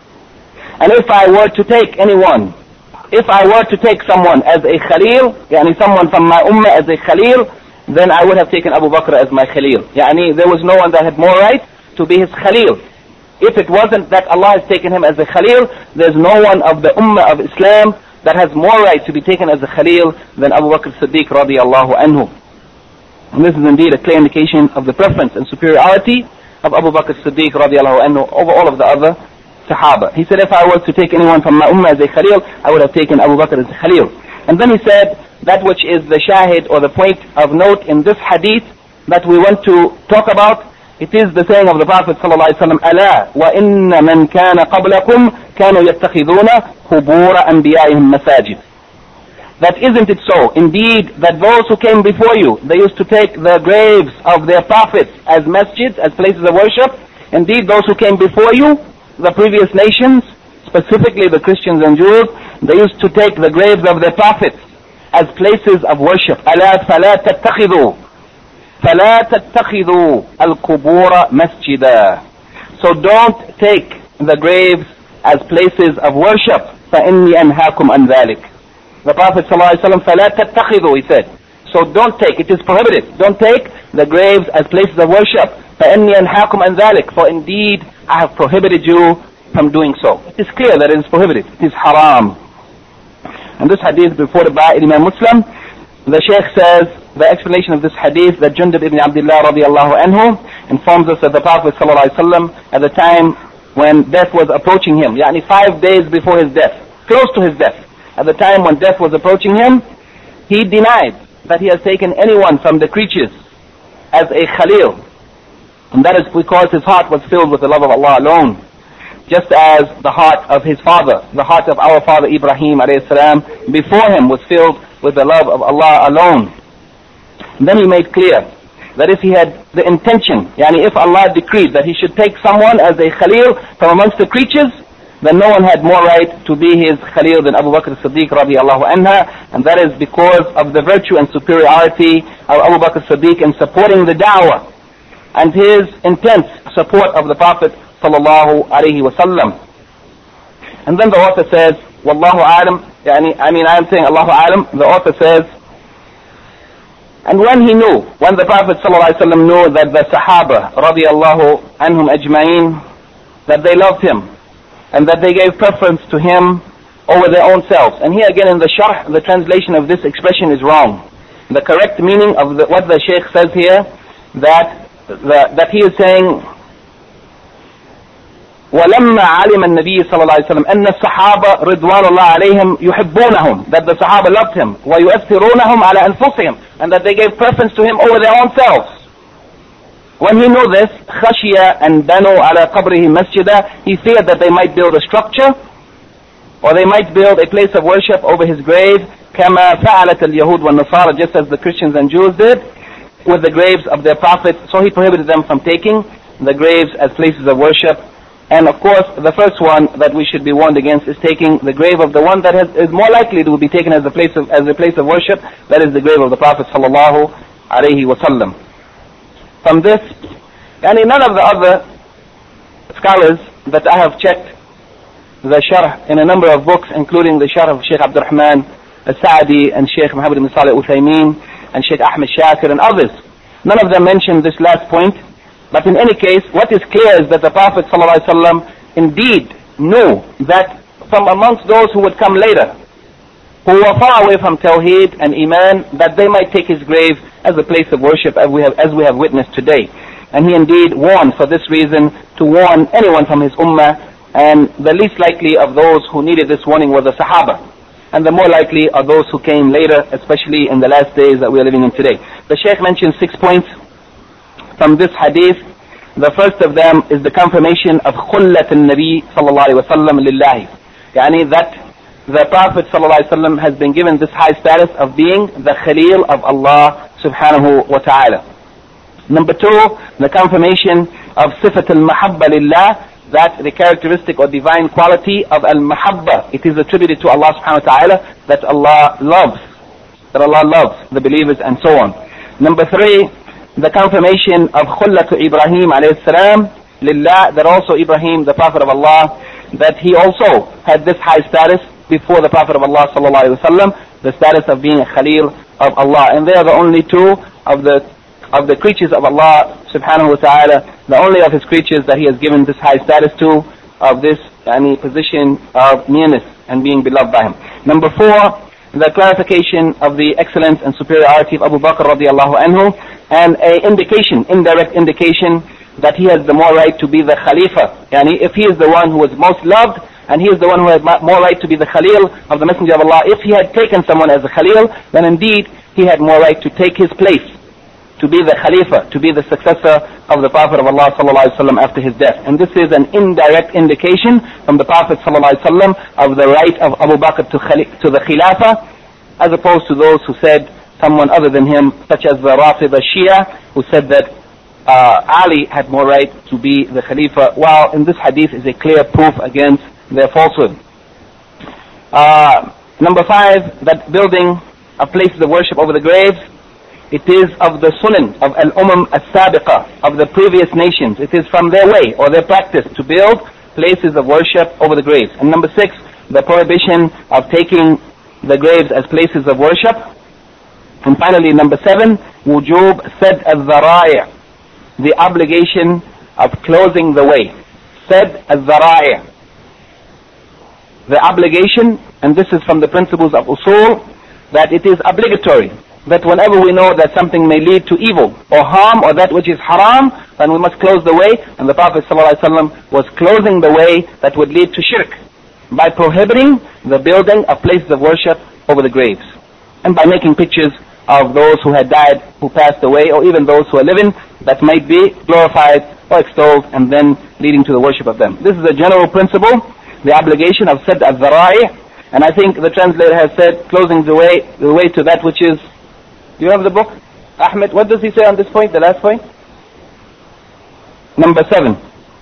And if I were to take anyone, if I were to take someone as a Khalil, yani someone from my ummah as a Khalil, then I would have taken Abu Bakr as my Khalil. Yani there was no one that had more right to be his Khalil. If it wasn't that Allah has taken him as a Khalil, there's no one of the ummah of Islam that has more right to be taken as a Khalil than Abu Bakr Siddiq radiyallahu anhu. And this is indeed a clear indication of the preference and superiority of Abu Bakr Siddiq radiyallahu anhu over all of the other Sahaba. He said, if I was to take anyone from my ummah as a Khalil, I would have taken Abu Bakr as a Khalil. And then he said, that which is the shahid or the point of note in this hadith that we want to talk about, it is the saying of the Prophet sallallahu alaihi wasallam, ألا وإن من كان قبلكم كانوا يتخذون قبور أنبيائهم مساجد. That isn't it so? Indeed, that those who came before you, they used to take the graves of their prophets as masjids, as places of worship. Indeed, those who came before you, the previous nations, specifically the Christians and Jews, they used to take the graves of their prophets as places of worship. ألا فلا تتخذوا فلا تتخذوا القبور مسجدا. So don't take the graves as places of worship. فإني أنهاكم عن ذلك. The Prophet ﷺ, فَلَا تَتَّخِذُوا, he said. So don't take, it is prohibited. Don't take the graves as places of worship. فَإِنِّي أَنْهَاكُمْ عَنْ ذَلِكَ. For indeed, I have prohibited you from doing so. It is clear that it is prohibited. It is haram. And this hadith reported by Imam Muslim. The Shaykh says, the explanation of this hadith, that Jundub ibn Abdullah radiallahu anhu informs us that the Prophet ﷺ, at the time when death was approaching him, yani five days before his death, close to his death, at the time when death was approaching him, he denied that he has taken anyone from the creatures as a Khalil. And that is because his heart was filled with the love of Allah alone. Just as the heart of his father, the heart of our father Ibrahim alayhi salam, before him was filled with the love of Allah alone. And then he made clear that if he had the intention, yani if Allah decreed that he should take someone as a Khalil from amongst the creatures, then no one had more right to be his Khalil than Abu Bakr Siddiq radiyallahu anha, and that is because of the virtue and superiority of Abu Bakr Siddiq in supporting the da'wah and his intense support of the Prophet sallallahu alaihi wasallam. And then the author says, Wallahu alam, yani, I mean I am saying Allahu alam, the author says, and when he knew, when the Prophet sallallahu alaihi wasallam knew that the Sahaba radiyallahu anhum ajma'in, that they loved him, and that they gave preference to him over their own selves. And here again in the sharh, the translation of this expression is wrong. The correct meaning of the, what the Shaykh says here, that the, that he is saying, وَلَمَّا عَلِمَ النَّبِيِّ صلى الله عليه وسلم أَنَّ الصَّحَابَ رِضْوَانُ اللَّهِ عَلَيْهِمْ يُحِبُّونَهُم, that the Sahaba loved him, وَيُؤَثِّرُونَهُمْ عَلَى أَنفُسِهِمْ, and that they gave preference to him over their own selves. When he knew this, خَشِيَ أَنْ بَنُوا عَلَى قَبْرِهِ مَسْجِدًا, he feared that they might build a structure, or they might build a place of worship over his grave, كَمَا فَعَلَتَ الْيَهُودُ وَالنَّصَارَى, just as the Christians and Jews did with the graves of their prophets. So he prohibited them from taking the graves as places of worship. And of course, the first one that we should be warned against is taking the grave of the one that has, is more likely to be taken as a place of, as a place of worship, that is the grave of the Prophet sallallahu alaihi wasallam. From this, and in none of the other scholars that I have checked the sharh in a number of books, including the sharh of Sheikh Abdul Rahman al-Sa'di and Sheikh Muhammad ibn Salih al-Uthaymeen and Sheikh Ahmed Shakir and others, none of them mention this last point. But in any case, what is clear is that the Prophet ﷺ indeed knew that from amongst those who would come later, who were far away from Tawheed and Iman, that they might take his grave as a place of worship, as we have, as we have witnessed today. And he indeed warned for this reason, to warn anyone from his ummah, and the least likely of those who needed this warning were the Sahaba. And the more likely are those who came later, especially in the last days that we are living in today. The Shaykh mentioned six points from this hadith. The first of them is the confirmation of khullat al-Nabi sallallahu alayhi wa sallam lillahi. Yani that the Prophet ﷺ has been given this high status of being the Khalil of Allah subhanahu wa ta'ala. Number two, the confirmation of sifat al-mahabba lillah, that the characteristic or divine quality of al-mahabba, it is attributed to Allah subhanahu wa ta'ala, that Allah loves, that Allah loves the believers and so on. Number three, the confirmation of Khullatu Ibrahim alayhi salam lillah, that also Ibrahim, the Prophet of Allah, that he also had this high status before the Prophet of Allah sallallahu alayhi wa sallam, the status of being a Khalil of Allah. And they are the only two of the of the creatures of Allah subhanahu wa ta'ala, the only of his creatures that he has given this high status to, of this any position of nearness and being beloved by him. Number four, the clarification of the excellence and superiority of Abu Bakr radiallahu anhu, and a indication, indirect indication, that he has the more right to be the Khalifa. Yani if he is the one who is most loved, and he is the one who has more right to be the Khalil of the Messenger of Allah, if he had taken someone as a Khalil, then indeed he had more right to take his place, to be the Khalifa, to be the successor of the Prophet of Allah sallallahu alaihi wasallam after his death. And this is an indirect indication from the Prophet sallallahu alaihi wasallam of the right of Abu Bakr to, to the Khilafah, as opposed to those who said someone other than him, such as the Rafida Shia, who said that uh, Ali had more right to be the Khalifa, while in this hadith is a clear proof against their falsehood. Uh, number five, that building of places of worship over the graves, it is of the sunan of al-umam as-sabiqa, of the previous nations. It is from their way or their practice to build places of worship over the graves. And number six, the prohibition of taking the graves as places of worship. And finally, number seven, wujub sad al-dhara'i', the obligation of closing the way. Sad al-dhara'i', the obligation, and this is from the principles of usul, that it is obligatory, that whenever we know that something may lead to evil or harm or that which is haram, then we must close the way. And the Prophet ﷺ was closing the way that would lead to shirk by prohibiting the building of places of worship over the graves, and by making pictures of those who had died, who passed away, or even those who are living, that might be glorified or extolled, and then leading to the worship of them. This is a general principle, the obligation of sadd al-dhara'i', and I think the translator has said closing the way, the way to that which is. Do you have the book, Ahmed? What does he say on this point, the last point? Number seven.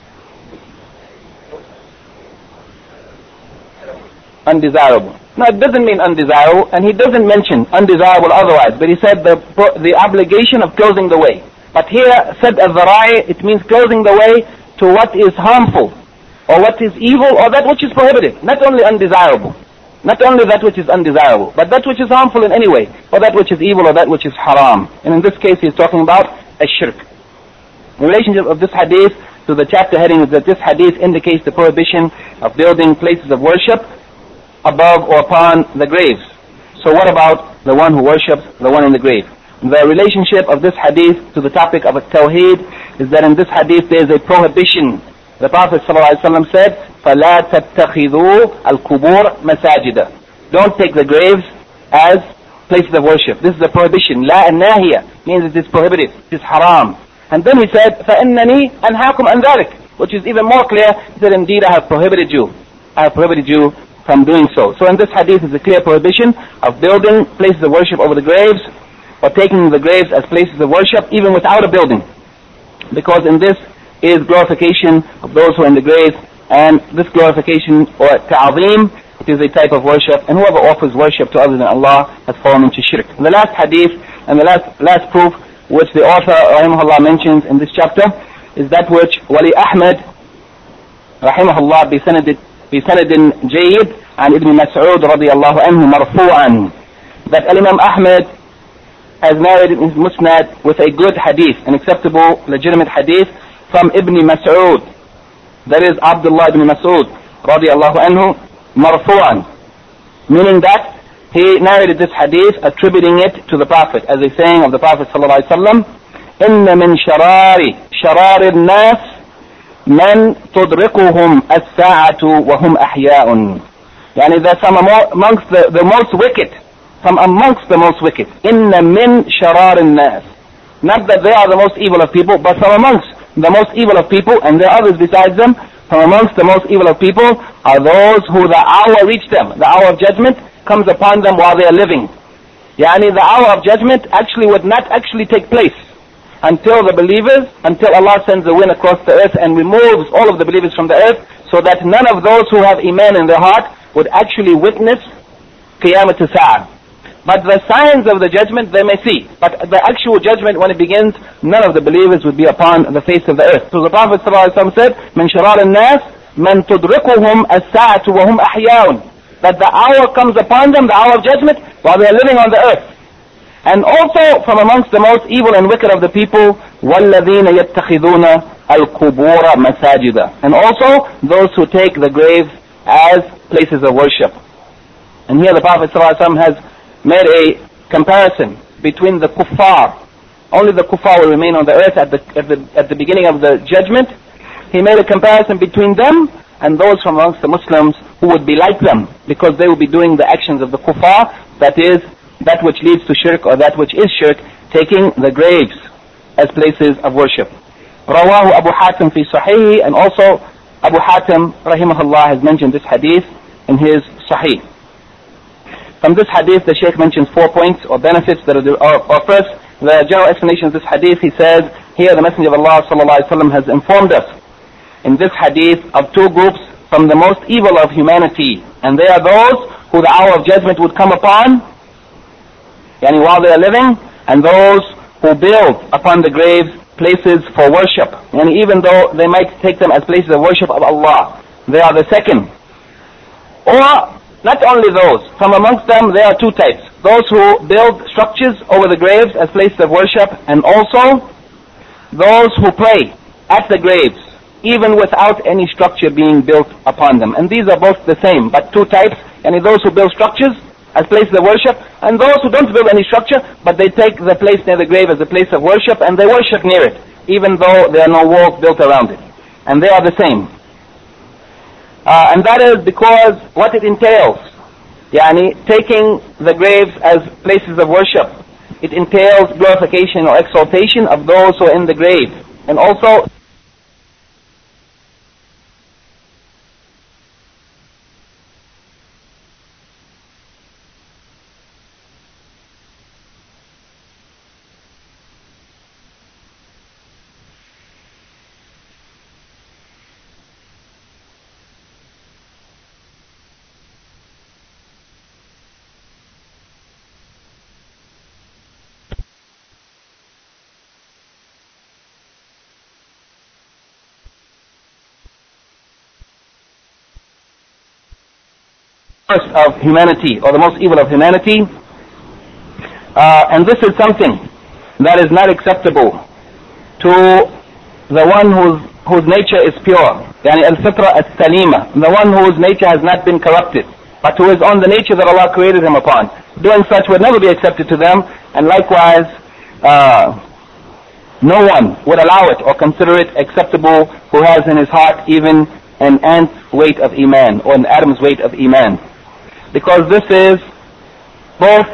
Undesirable. No, it doesn't mean undesirable, and he doesn't mention undesirable otherwise, but he said the the obligation of closing the way. But here, said al-dhara'i', it means closing the way to what is harmful, or what is evil, or that which is prohibited, not only undesirable. Not only that which is undesirable, but that which is harmful in any way, or that which is evil, or that which is haram. And in this case, he is talking about ash-shirk. The relationship of this hadith to the chapter heading is that this hadith indicates the prohibition of building places of worship above or upon the graves. So what about the one who worships the one in the grave? The relationship of this hadith to the topic of Tawheed is that in this hadith there is a prohibition. The Prophet ﷺ said, فَلَا تَتَّخِذُوا الْقُبُورِ مَسَاجِدًا. Don't take the graves as places of worship. This is a prohibition. La an-nahiya means it is prohibited. It is haram. And then he said, فَإِنَّنِي أَنْهَاكُمْ عَنْ ذَلِكَ, which is even more clear. He said, indeed, I have prohibited you. I have prohibited you from doing so. So in this hadith is a clear prohibition of building places of worship over the graves, or taking the graves as places of worship even without a building. Because in this is glorification of those who are in the grave, and this glorification or ta'zeem, it is a type of worship, and whoever offers worship to other than Allah has fallen into shirk. And the last hadith and the last last proof which the author rahimahullah mentions in this chapter is that which Wali Ahmed rahimahullah بسند بسند جيد عن ابن مسعود رضي الله عنه مرفوعا, that Imam Ahmed has narrated in his Musnad with a good hadith, an acceptable, legitimate hadith from Ibn Mas'ud, that is Abdullah ibn Mas'ud radiallahu anhu, marfu'an, meaning that he narrated this hadith attributing it to the Prophet as a saying of the Prophet sallallahu alaihi wasallam, inna min sharari sharari an-nas man tudrikuhum as-sa'atu wa hum ahya'un. Yani that some amongst the, the most wicked, some amongst the most wicked, inna min sharari an-nas, not that they are the most evil of people, but some amongst the most evil of people, and there are others besides them, from amongst the most evil of people are those who the hour reached them. The hour of judgment comes upon them while they are living. Yani the hour of judgment actually would not actually take place. until the believers, until Allah sends the wind across the earth and removes all of the believers from the earth, so that none of those who have iman in their heart would actually witness Qiyamah Sa'ah. But the signs of the judgment they may see. But the actual judgment, when it begins, none of the believers would be upon the face of the earth. So the Prophet ﷺ said, مَنْ شَرَارِ النَّاسِ مَنْ تُدْرِكُهُمْ السَّاعَةُ وَهُمْ أَحْيَاءٌ. That the hour comes upon them, the hour of judgment, while they are living on the earth. And also from amongst the most evil and wicked of the people, وَالَّذِينَ يَتَّخِذُونَ الْقُبُورَ مَسَاجِدًا. And also those who take the grave as places of worship. And here the Prophet ﷺ has made a comparison between the kuffar. Only the kuffar will remain on the earth at the, at the, at the beginning of the judgment. He made a comparison between them and those from amongst the Muslims who would be like them, because they will be doing the actions of the kuffar, that is, that which leads to shirk or that which is shirk, taking the graves as places of worship. Rawahu Abu Hatim fi Sahih, and also Abu Hatim rahimahullah has mentioned this hadith in his Sahih. From this hadith, the Shaykh mentions four points or benefits that are, or, or first, the general explanation of this hadith. He says, here the Messenger of Allah sallallahu alaihi wasallam has informed us in this hadith of two groups from the most evil of humanity, and they are those who the hour of judgment would come upon, yani while they are living, and those who build upon the graves places for worship, and even though they might take them as places of worship of Allah, they are the second. Or not only those, from amongst them there are two types: those who build structures over the graves as places of worship, and also those who pray at the graves even without any structure being built upon them. And these are both the same, but two types, and those who build structures as places of worship, and those who don't build any structure, but they take the place near the grave as a place of worship, and they worship near it, even though there are no walls built around it. And they are the same. Uh, and that is because what it entails, yani taking the graves as places of worship, it entails glorification or exaltation of those who are in the grave, and also of humanity, or the most evil of humanity, uh, and this is something that is not acceptable to the one whose whose nature is pure, yani al-fitra as-salima, the one whose nature has not been corrupted, but who is on the nature that Allah created him upon. Doing such would never be accepted to them, and likewise uh, no one would allow it or consider it acceptable who has in his heart even an ant's weight of iman, or an atom's weight of iman. Because this is both,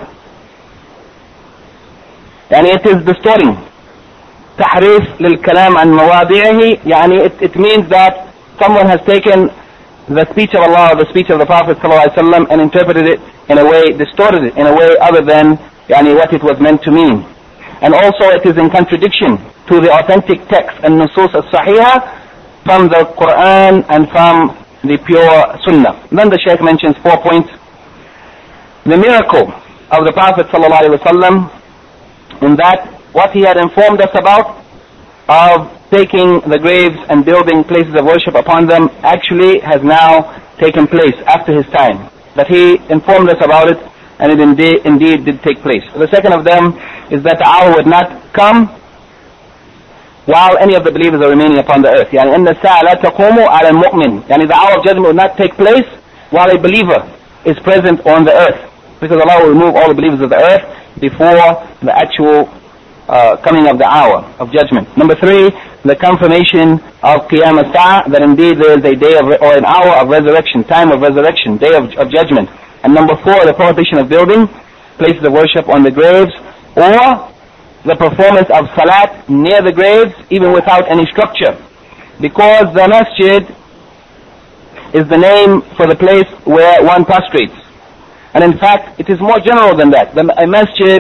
and it is distorting. Tahrif lil-kalam an mawadi'ihi, yani it, it means that someone has taken the speech of Allah or the speech of the Prophet ﷺ and interpreted it in a way, distorted it in a way other than yani what it was meant to mean. And also it is in contradiction to the authentic text and nusus as-sahihah from the Quran and from the pure Sunnah. Then the Shaykh mentions four points. The miracle of the Prophet ﷺ, in that what he had informed us about of taking the graves and building places of worship upon them actually has now taken place after his time. That he informed us about it, and it indeed, indeed did take place. The second of them is that the hour would not come while any of the believers are remaining upon the earth. يعني إن الساعة لا تقوم على المؤمن. يعني the hour of judgment would not take place while a believer is present on the earth, because Allah will remove all the believers of the earth before the actual uh, coming of the hour of judgment. Number three, the confirmation of Qiyamah Sa'ah, that indeed there is a day of, or an hour of resurrection, time of resurrection, day of, of judgment. And number four, the prohibition of building places of worship on the graves, or the performance of salat near the graves even without any structure, because the masjid is the name for the place where one prostrates. And in fact, it is more general than that. The, a masjid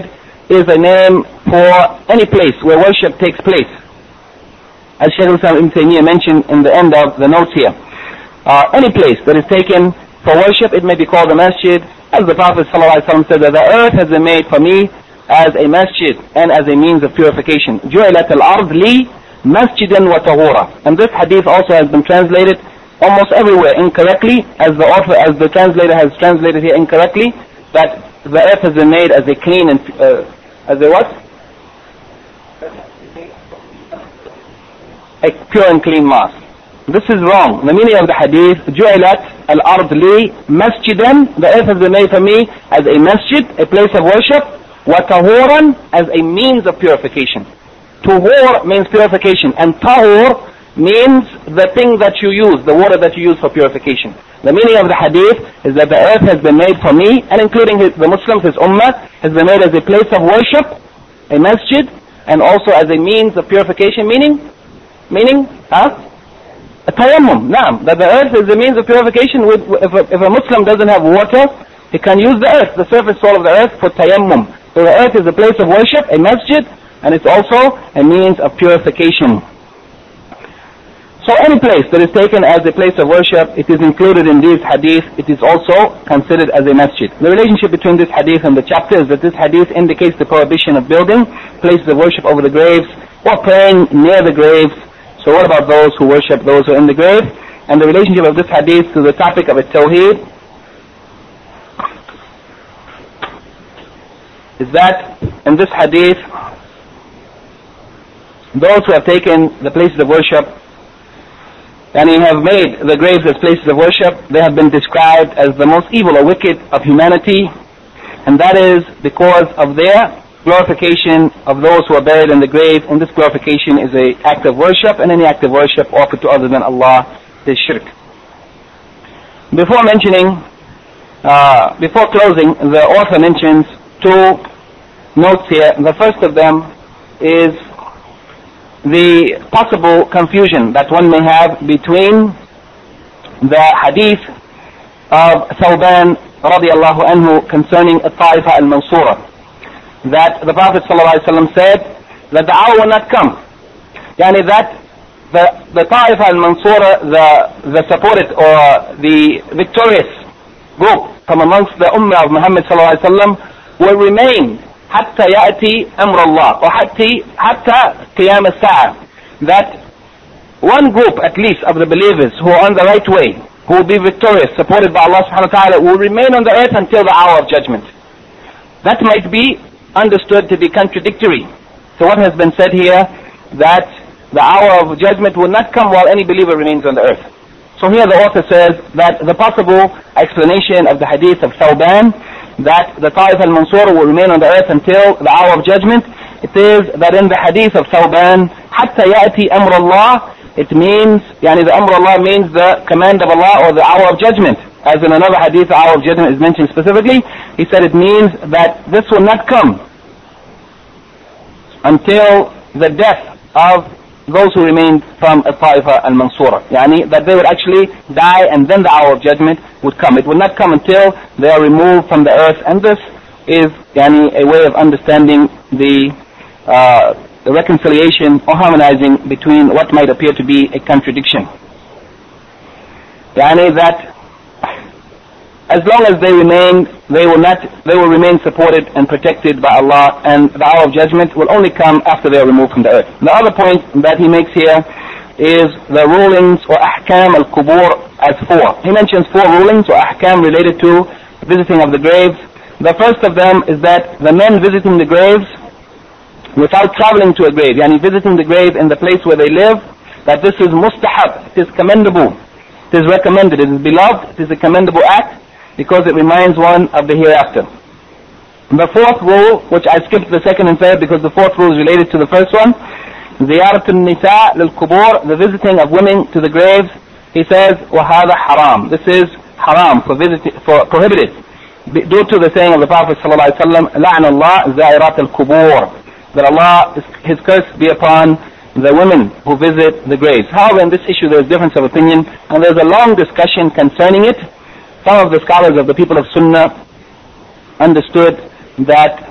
is a name for any place where worship takes place. As Shaykh al-Islam Ibn Taymiyyah mentioned in the end of the notes here. Uh, any place that is taken for worship, it may be called a masjid. As the Prophet ﷺ said that the earth has been made for me as a masjid and as a means of purification. جُعِلَتِ الْأَرْض لِي مَسْجِدًا وَطَهُورًا. And this hadith also has been translated almost everywhere incorrectly, as the author, as the translator has translated here incorrectly, that the earth has been made as a clean and, uh, as a what? A pure and clean mosque. This is wrong. The meaning of the hadith, جُعِلَتْ الْأَرْض لِي مَسْجِدًا, the earth has been made for me as a masjid, a place of worship, وَطَهُورًا, as a means of purification. Tuhur means purification, and tahur means the thing that you use, the water that you use for purification. The meaning of the hadith is that the earth has been made for me, and including his, the Muslims, his ummah, has been made as a place of worship, a masjid, and also as a means of purification, meaning, meaning, huh? A tayammum, naam, that the earth is a means of purification. With, if, a, if a Muslim doesn't have water, he can use the earth, the surface soil of the earth, for tayammum. So the earth is a place of worship, a masjid, and it's also a means of purification. So any place that is taken as a place of worship, it is included in this hadith, it is also considered as a masjid. The relationship between this hadith and the chapter is that this hadith indicates the prohibition of building places of worship over the graves or praying near the graves. So what about those who worship those who are in the grave? And the relationship of this hadith to the topic of At-Tawheed is that in this hadith, those who have taken the places of worship and have made the graves as places of worship, they have been described as the most evil or wicked of humanity, and that is because of their glorification of those who are buried in the grave, and this glorification is an act of worship, and any act of worship offered to other than Allah is shirk. Before mentioning, uh, before closing, the author mentions two notes here. The first of them is the possible confusion that one may have between the hadith of Thawban radiallahu anhu concerning At-Ta'ifa al-Mansura, that the Prophet ﷺ said that the hour will not come, yani that the, the Ta'ifa al-Mansura, the, the supported or the victorious group from amongst the Ummah of Muhammad ﷺ will remain حتى يأتي أمر الله or حتى حتى قيام الساعة, that one group at least of the believers who are on the right way, who will be victorious, supported by Allah subhanahu wa ta'ala, will remain on the earth until the hour of judgment. That might be understood to be contradictory to what has been said here, that the hour of judgment will not come while any believer remains on the earth. So here the author says that the possible explanation of the hadith of Thawban, that the Ta'if al-Mansur will remain on the earth until the hour of judgment, it is that in the hadith of Thawban, حتى يأتي أمر الله, it means, yani the Amr Allah means the command of Allah or the hour of judgment. As in another hadith, the hour of judgment is mentioned specifically. He said it means that this will not come until the death of those who remained from At-Ta'ifa al-Mansura. Yani that they would actually die and then the hour of judgment would come. It would not come until they are removed from the earth. And this is yani a way of understanding the, uh, the reconciliation or harmonizing between what might appear to be a contradiction. Yani that as long as they remain, they will not, they will remain supported and protected by Allah, and the hour of judgment will only come after they are removed from the earth. The other point that he makes here is the rulings or ahkam al-qubur as four. He mentions four rulings or ahkam related to visiting of the graves. The first of them is that the men visiting the graves without traveling to a grave, yani visiting the grave in the place where they live, that this is mustahab, it is commendable, it is recommended, it is beloved, it is a commendable act, because it reminds one of the hereafter. The fourth rule, which I skipped the second and third because the fourth rule is related to the first one, زِيَارَةُ النِّسَاءِ لِلْقُبُورِ, the visiting of women to the graves. He says, وَهَذَا حَرَام, this is haram, for, for prohibited, due to the saying of the Prophet ﷺ, لَعْنَ اللَّهِ زَائِرَاتَ الْقُبُورِ, that Allah, His curse be upon the women who visit the graves. However, in this issue there is difference of opinion, and there is a long discussion concerning it. Some of the scholars of the people of Sunnah understood that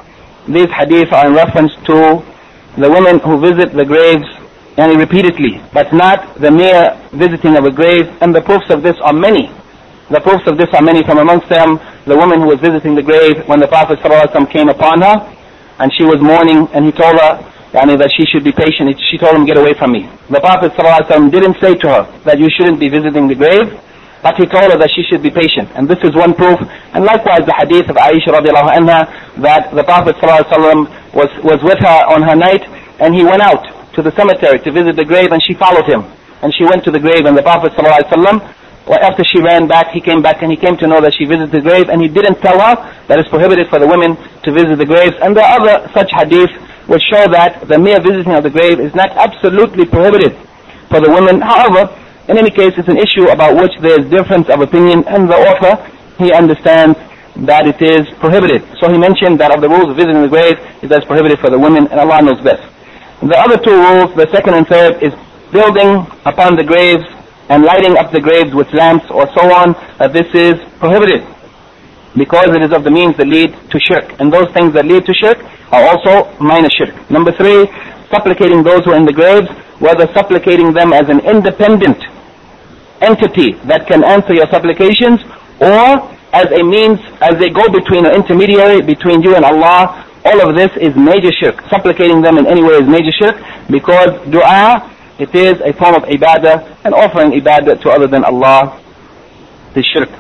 these hadith are in reference to the women who visit the graves yani repeatedly, but not the mere visiting of a grave, and the proofs of this are many. The proofs of this are many. From amongst them, the woman who was visiting the grave when the Prophet ﷺ came upon her, and she was mourning, and he told her yani, that she should be patient. She told him, get away from me. The Prophet ﷺ didn't say to her that you shouldn't be visiting the grave, but he told her that she should be patient. And this is one proof. And likewise the hadith of Aisha radiallahu anha, that the Prophet ﷺ was, was with her on her night, and he went out to the cemetery to visit the grave, and she followed him. And she went to the grave, and the Prophet ﷺ, after she ran back, he came back and he came to know that she visited the grave, and he didn't tell her that it's prohibited for the women to visit the graves. And there are other such hadith which show that the mere visiting of the grave is not absolutely prohibited for the women. However, in any case, it's an issue about which there is difference of opinion, and the author, he understands that it is prohibited. So he mentioned that of the rules of visiting the grave, it is prohibited for the women, and Allah knows best. The other two rules, the second and third, is building upon the graves and lighting up the graves with lamps or so on, that this is prohibited, because it is of the means that lead to shirk. And those things that lead to shirk are also minor shirk. Number three, supplicating those who are in the graves, whether supplicating them as an independent entity that can answer your supplications, or as a means, as they go between an intermediary between you and Allah. All of this is major shirk. Supplicating them in any way is major shirk, because dua, it is a form of ibadah, and offering ibadah to other than Allah is shirk.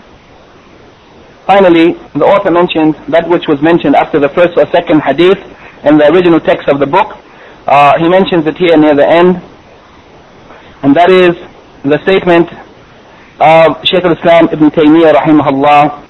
Finally, the author mentioned that which was mentioned after the first or second hadith in the original text of the book. Uh, he mentions it here near the end, and that is the statement of Shaykh al-Islam Ibn Taymiyyah rahimahullah,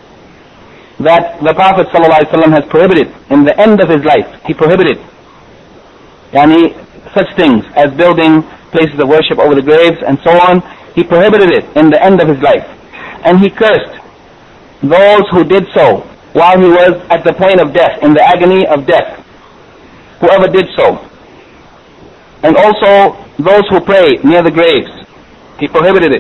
that the Prophet ﷺ has prohibited in the end of his life. He prohibited yani, such things as building places of worship over the graves and so on. He prohibited it in the end of his life, and he cursed those who did so while he was at the point of death, in the agony of death, whoever did so. And also those who pray near the graves, he prohibited it,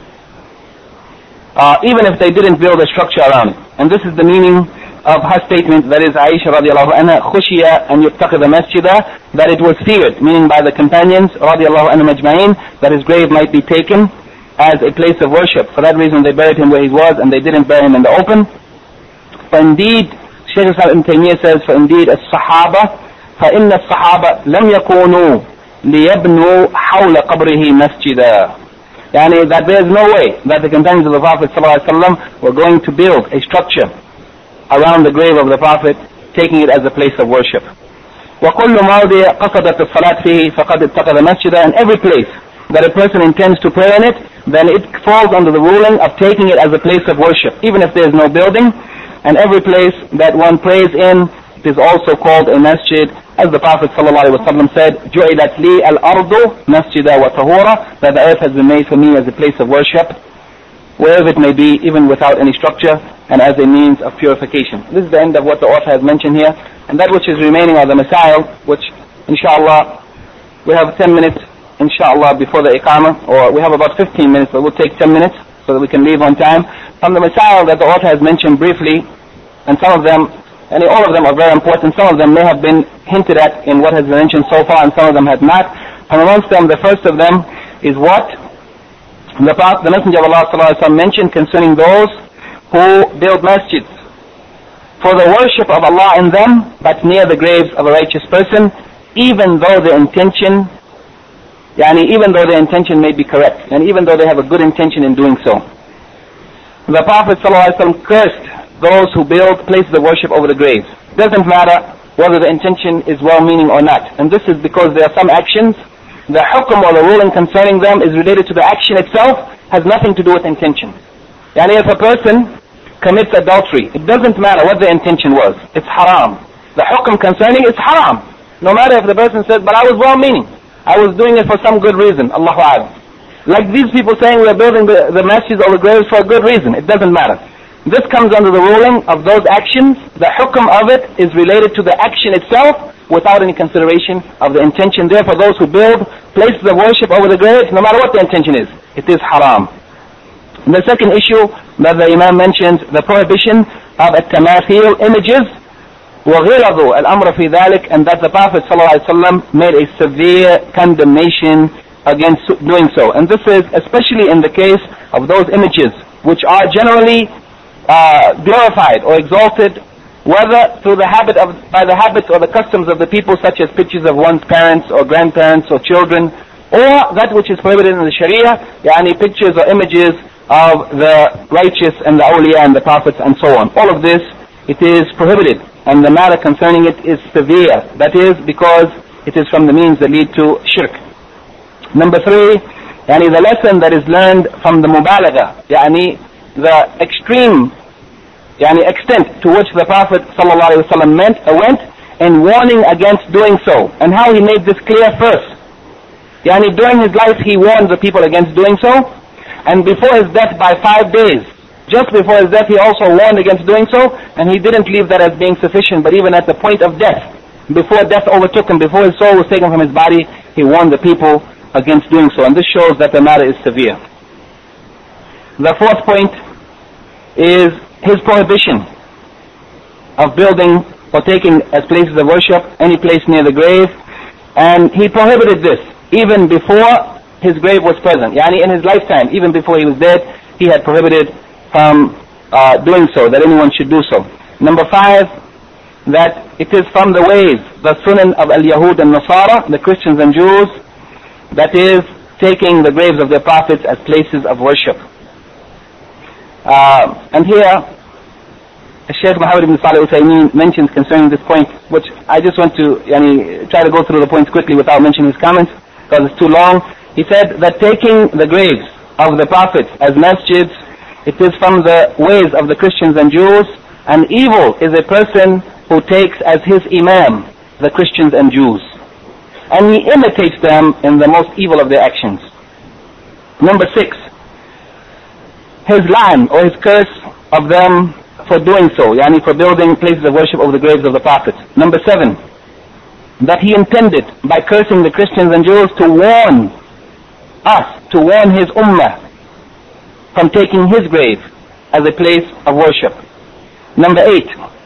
uh, even if they didn't build a structure around it. And this is the meaning of her statement, that is Aisha radiallahu anha, khushiya an yuttaqida masjidah, that it was feared, meaning by the companions radiallahu anhum ajma'in, that his grave might be taken as a place of worship. For that reason they buried him where he was, and they didn't bury him in the open. For indeed, Shaykh Ibn Taymiyyah says, for indeed as-sahaba, فَإِنَّ الصَّحَابَ لَمْ يَكُونُوا لِيَبْنُوا حَوْلَ قَبْرِهِ مَسْجِدًا, yani that there is no way that the companions of the Prophet ﷺ were going to build a structure around the grave of the Prophet, taking it as a place of worship. وَكُلُّ مَوْضِعَ قَصَدَتِ الصَّلَاةِ فِيهِ فَقَدْ اتَّخَذَ مَسْجِدًا, and every place that a person intends to pray in it, then it falls under the ruling of taking it as a place of worship, even if there is no building. And every place that one prays in, it is also called a masjid, as the Prophet ﷺ said, جُعِلَتْ لِي الْأَرْضُ مَسْجِدًا وَطَهُورًا, that the earth has been made for me as a place of worship, wherever it may be, even without any structure, and as a means of purification. This is the end of what the author has mentioned here, and that which is remaining are the masail, which inshallah we have ten minutes inshallah before the iqamah, or we have about fifteen minutes, but we'll take ten minutes so that we can leave on time. From the masail that the author has mentioned briefly, and some of them, and all of them are very important, some of them may have been hinted at in what has been mentioned so far, and some of them have not. From amongst them, the first of them is what the, the Messenger of Allah sallallahu alaihi wasallam mentioned concerning those who build masjids for the worship of Allah in them, but near the graves of a righteous person, even though the intention, yani even though the intention may be correct, and even though they have a good intention in doing so. The Prophet ﷺ cursed those who build places of worship over the graves. Doesn't matter whether the intention is well-meaning or not. And this is because there are some actions, the hukm or the ruling concerning them is related to the action itself, has nothing to do with intention. Yani if a person commits adultery, it doesn't matter what the intention was, it's haram. The hukm concerning it's haram. No matter if the person says, but I was well-meaning, I was doing it for some good reason, Allahu A'lam. Like these people saying we are building the, the masjids or the graves for a good reason, it doesn't matter. This comes under the ruling of those actions, the hukm of it is related to the action itself without any consideration of the intention. Therefore those who build places of worship over the graves, no matter what the intention is, it is haram. And the second issue that the Imam mentioned, the prohibition of at-tamathil, images, وغلظوا الأمر في ذلك, and that the Prophet ﷺ made a severe condemnation against doing so. And this is especially in the case of those images which are generally uh, glorified or exalted, whether through the habit of, by the habits or the customs of the people, such as pictures of one's parents or grandparents or children, or that which is prohibited in the Sharia, yani pictures or images of the righteous and the awliya and the prophets and so on. All of this, it is prohibited, and the matter concerning it is severe. That is because it is from the means that lead to shirk. Number three, yani the lesson that is learned from the mubalagha, yani the extreme yani extent to which the Prophet ﷺ meant, uh, went in warning against doing so, and how he made this clear first. Yani during his life he warned the people against doing so, and before his death by five days, just before his death, he also warned against doing so, and he didn't leave that as being sufficient, but even at the point of death, before death overtook him, before his soul was taken from his body, he warned the people against doing so, and this shows that the matter is severe. The fourth point is his prohibition of building or taking as places of worship any place near the grave, and he prohibited this even before his grave was present, yani in his lifetime, even before he was dead, he had prohibited from uh, doing so, that anyone should do so. Number five, that it is from the ways, the sunan of al-Yahud and Nasara, the Christians and Jews, that is taking the graves of their prophets as places of worship. Uh, and here, Shaykh Muhammad ibn Salih Uthaymeen mentions concerning this point, which I just want to yani, try to go through the points quickly without mentioning his comments, because it's too long. He said that taking the graves of the prophets as masjids, it is from the ways of the Christians and Jews, and evil is a person who takes as his imam the Christians and Jews, and he imitates them in the most evil of their actions. Number six, his la'an or his curse of them for doing so, yani for building places of worship over the graves of the prophets. Number seven, that he intended by cursing the Christians and Jews to warn us, to warn his ummah from taking his grave as a place of worship. Number eight,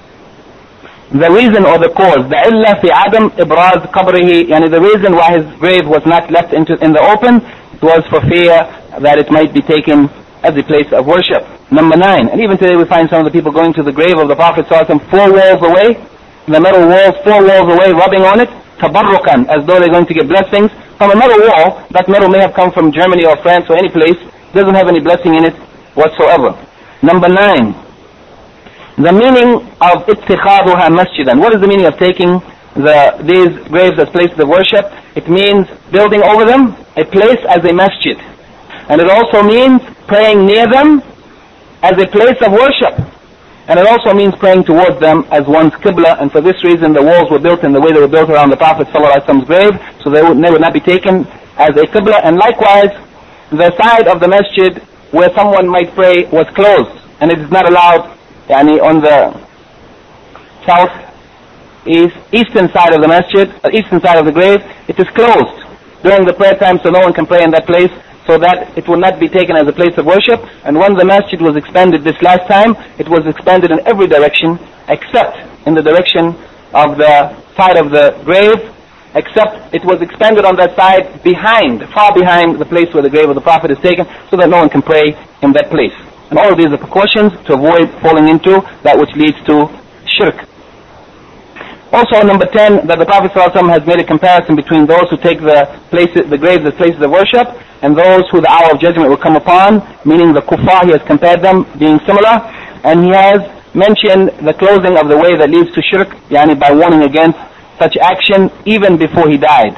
the reason or the cause, the illa fi adam ibraz qabrihi, yani the reason why his grave was not left into, in the open, was for fear that it might be taken as a place of worship. Number nine, and even today we find some of the people going to the grave of the Prophet ﷺ four walls away, the metal walls, four walls away, rubbing on it, tabarrukan, as though they're going to get blessings from a metal wall. That metal may have come from Germany or France or any place, doesn't have any blessing in it whatsoever. Number nine, the meaning of ittikhaduha masjidan. What is the meaning of taking the, these graves as places of worship? It means building over them a place as a masjid. And it also means praying near them as a place of worship. And it also means praying towards them as one's qibla. And for this reason the walls were built in the way they were built around the Prophet ﷺ's grave, so they would, they would not be taken as a qibla. And likewise, the side of the masjid where someone might pray was closed, and it is not allowed yani, on the south east, eastern side of the masjid, or eastern side of the grave. It is closed during the prayer time, so no one can pray in that place, so that it will not be taken as a place of worship. And when the masjid was expanded this last time, it was expanded in every direction except in the direction of the side of the grave, except it was expanded on that side behind, far behind the place where the grave of the Prophet is taken, so that no one can pray in that place. And all of these are precautions to avoid falling into that which leads to shirk. Also, number ten, that the Prophet ﷺ has made a comparison between those who take the places, the graves as places of worship, and those who the hour of judgment will come upon, meaning the kuffar. He has compared them being similar, and he has mentioned the closing of the way that leads to shirk, yani by warning against such action even before he died.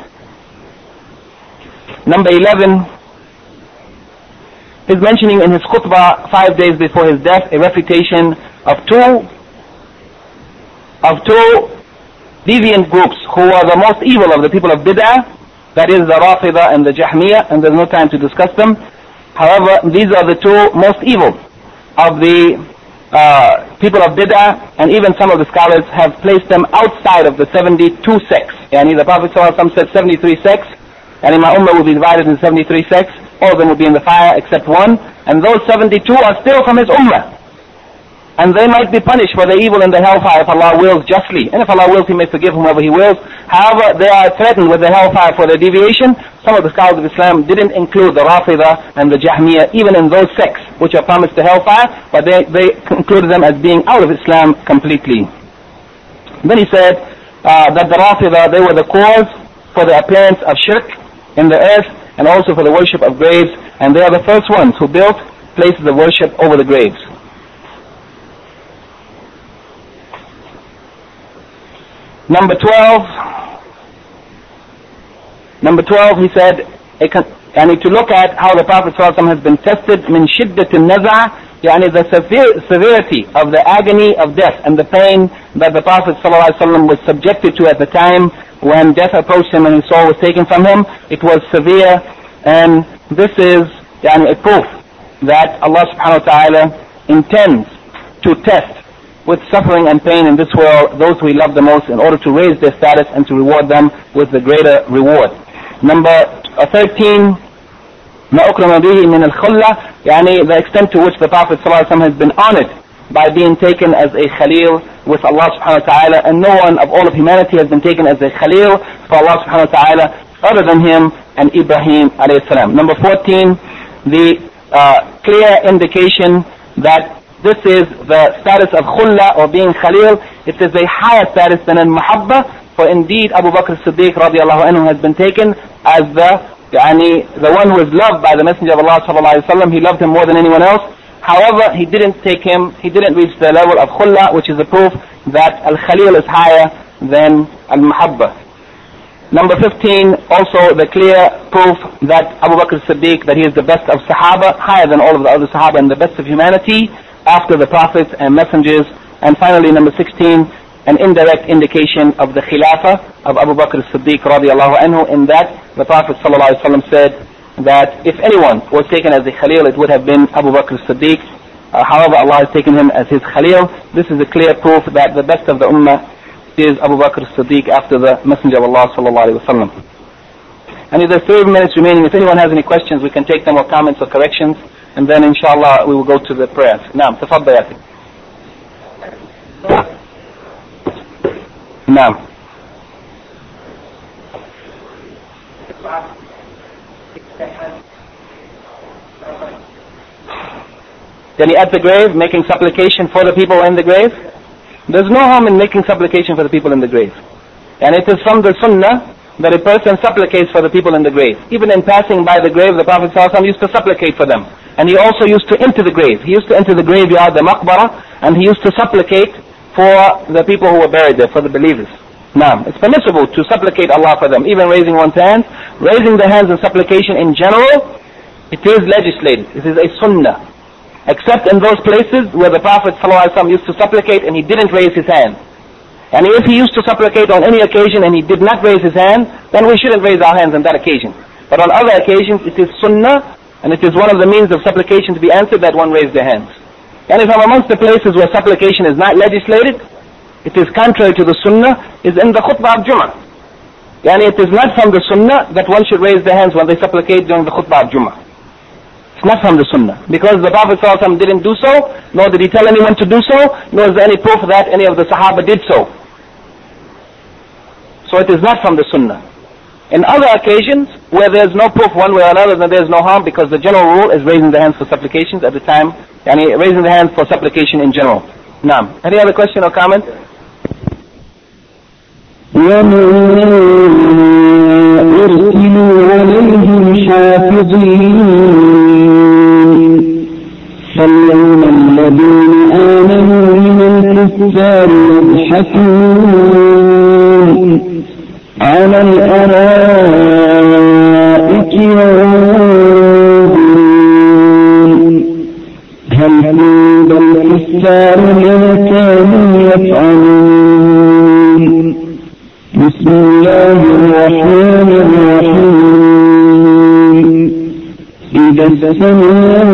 Number eleven, is mentioning in his khutbah five days before his death a refutation of two of two deviant groups who are the most evil of the people of bid'ah, that is the Rafida and the Jahmiyyah, and there's no time to discuss them. However, these are the two most evil of the uh, people of bid'ah, and even some of the scholars have placed them outside of the seventy-two sects. Yani the Prophet ﷺ said seventy-three sects, and my ummah will be divided into seventy-three sects. All of them will be in the fire except one, and those seventy-two are still from his ummah. and they might be punished for their evil in the hellfire if Allah wills justly. And if Allah wills, He may forgive whomever He wills. However, they are threatened with the hellfire for their deviation. Some of the scholars of Islam didn't include the Rafida and the Jahmiyyah even in those sects which are promised the hellfire, but they, they included them as being out of Islam completely. Then he said uh, that the Rafida, they were the cause for the appearance of shirk in the earth and also for the worship of graves, and they are the first ones who built places of worship over the graves. Number twelve, number twelve, he said, I need to look at how the Prophet ﷺ has been tested, min shiddat al-naza', yani the severity of the agony of death and the pain that the Prophet ﷺ was subjected to at the time when death approached him and his soul was taken from him. It was severe, and this is yani, a proof that Allah subhanahu wa ta'ala intends to test with suffering and pain in this world those who He loved the most in order to raise their status and to reward them with the greater reward. Number thirteen, ما أكرم به من الخلة, يعني the extent to which the Prophet ﷺ has been honored by being taken as a Khalil with Allah subhanahu wa ta'ala, and no one of all of humanity has been taken as a Khalil for Allah subhanahu wa ta'ala other than him and Ibrahim alayhi salam. Number fourteen, the uh, clear indication that this is the status of khulla or being khalil. It is a higher status than al-muhabba, for indeed Abu Bakr as-Siddiq radiallahu anhu has been taken as the yani, the one who is loved by the Messenger of Allah sallallahu alaihi wasallam. He loved him more than anyone else. However, he didn't take him, he didn't reach the level of khulla, which is a proof that al-khalil is higher than al-muhabba. Number fifteen, also the clear proof that Abu Bakr as-Siddiq, that he is the best of Sahaba, higher than all of the other Sahaba and the best of humanity after the prophets and messengers. And finally, number sixteen, an indirect indication of the khilafah of Abu Bakr as-Siddiq radiallahu anhu, in that the Prophet sallallahu alaihi wasallam said that if anyone was taken as a khalil, it would have been Abu Bakr as-Siddiq. Uh, however, Allah has taken him as his khalil. This is a clear proof that the best of the ummah is Abu Bakr as-Siddiq after the Messenger of Allah sallallahu alaihi wasallam. And if there's three minutes remaining, if anyone has any questions, we can take them, or comments or corrections, and then inshallah we will go to the prayers. Naam, tafaddal ya akhi. Naam. Yani at the grave, making supplication for the people in the grave. There's no harm in making supplication for the people in the grave. And it is from the sunnah that a person supplicates for the people in the grave. Even in passing by the grave, the Prophet ﷺ used to supplicate for them. And he also used to enter the grave. He used to enter the graveyard, the maqbara, and he used to supplicate for the people who were buried there, for the believers. Now, it's permissible to supplicate Allah for them, even raising one's hands. Raising the hands in supplication in general, it is legislated. It is a sunnah. Except in those places where the Prophet ﷺ used to supplicate and he didn't raise his hand. And if he used to supplicate on any occasion and he did not raise his hand, then we shouldn't raise our hands on that occasion. But on other occasions, it is sunnah, and it is one of the means of supplication to be answered that one raise their hands. And if from amongst the places where supplication is not legislated, it is contrary to the sunnah, is in the khutbah of Jummah. Yani it is not from the sunnah that one should raise their hands when they supplicate during the khutbah of Jummah. It's not from the sunnah. Because the Prophet ﷺ didn't do so, nor did he tell anyone to do so, nor is there any proof that any of the Sahaba did so. So it is not from the sunnah. In other occasions, where there is no proof one way or another, then there is no harm, because the general rule is raising the hands for supplications at the time, and yani raising the hands for supplication in general. Naam. Any other question or comment? أرسلوا عليهم حافظين فاليوم الذين آمنوا من الكفار يضحكون على الأرائك ينظرون هل ثوب الكفار ما كانوا يفعلون بسم الله الرحمن الرحيم إذا السماء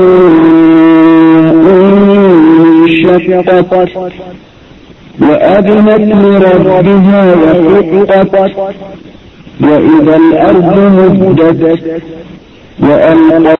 انشقت وأذنت لربها وحقت وإذا الأرض مدت وألقت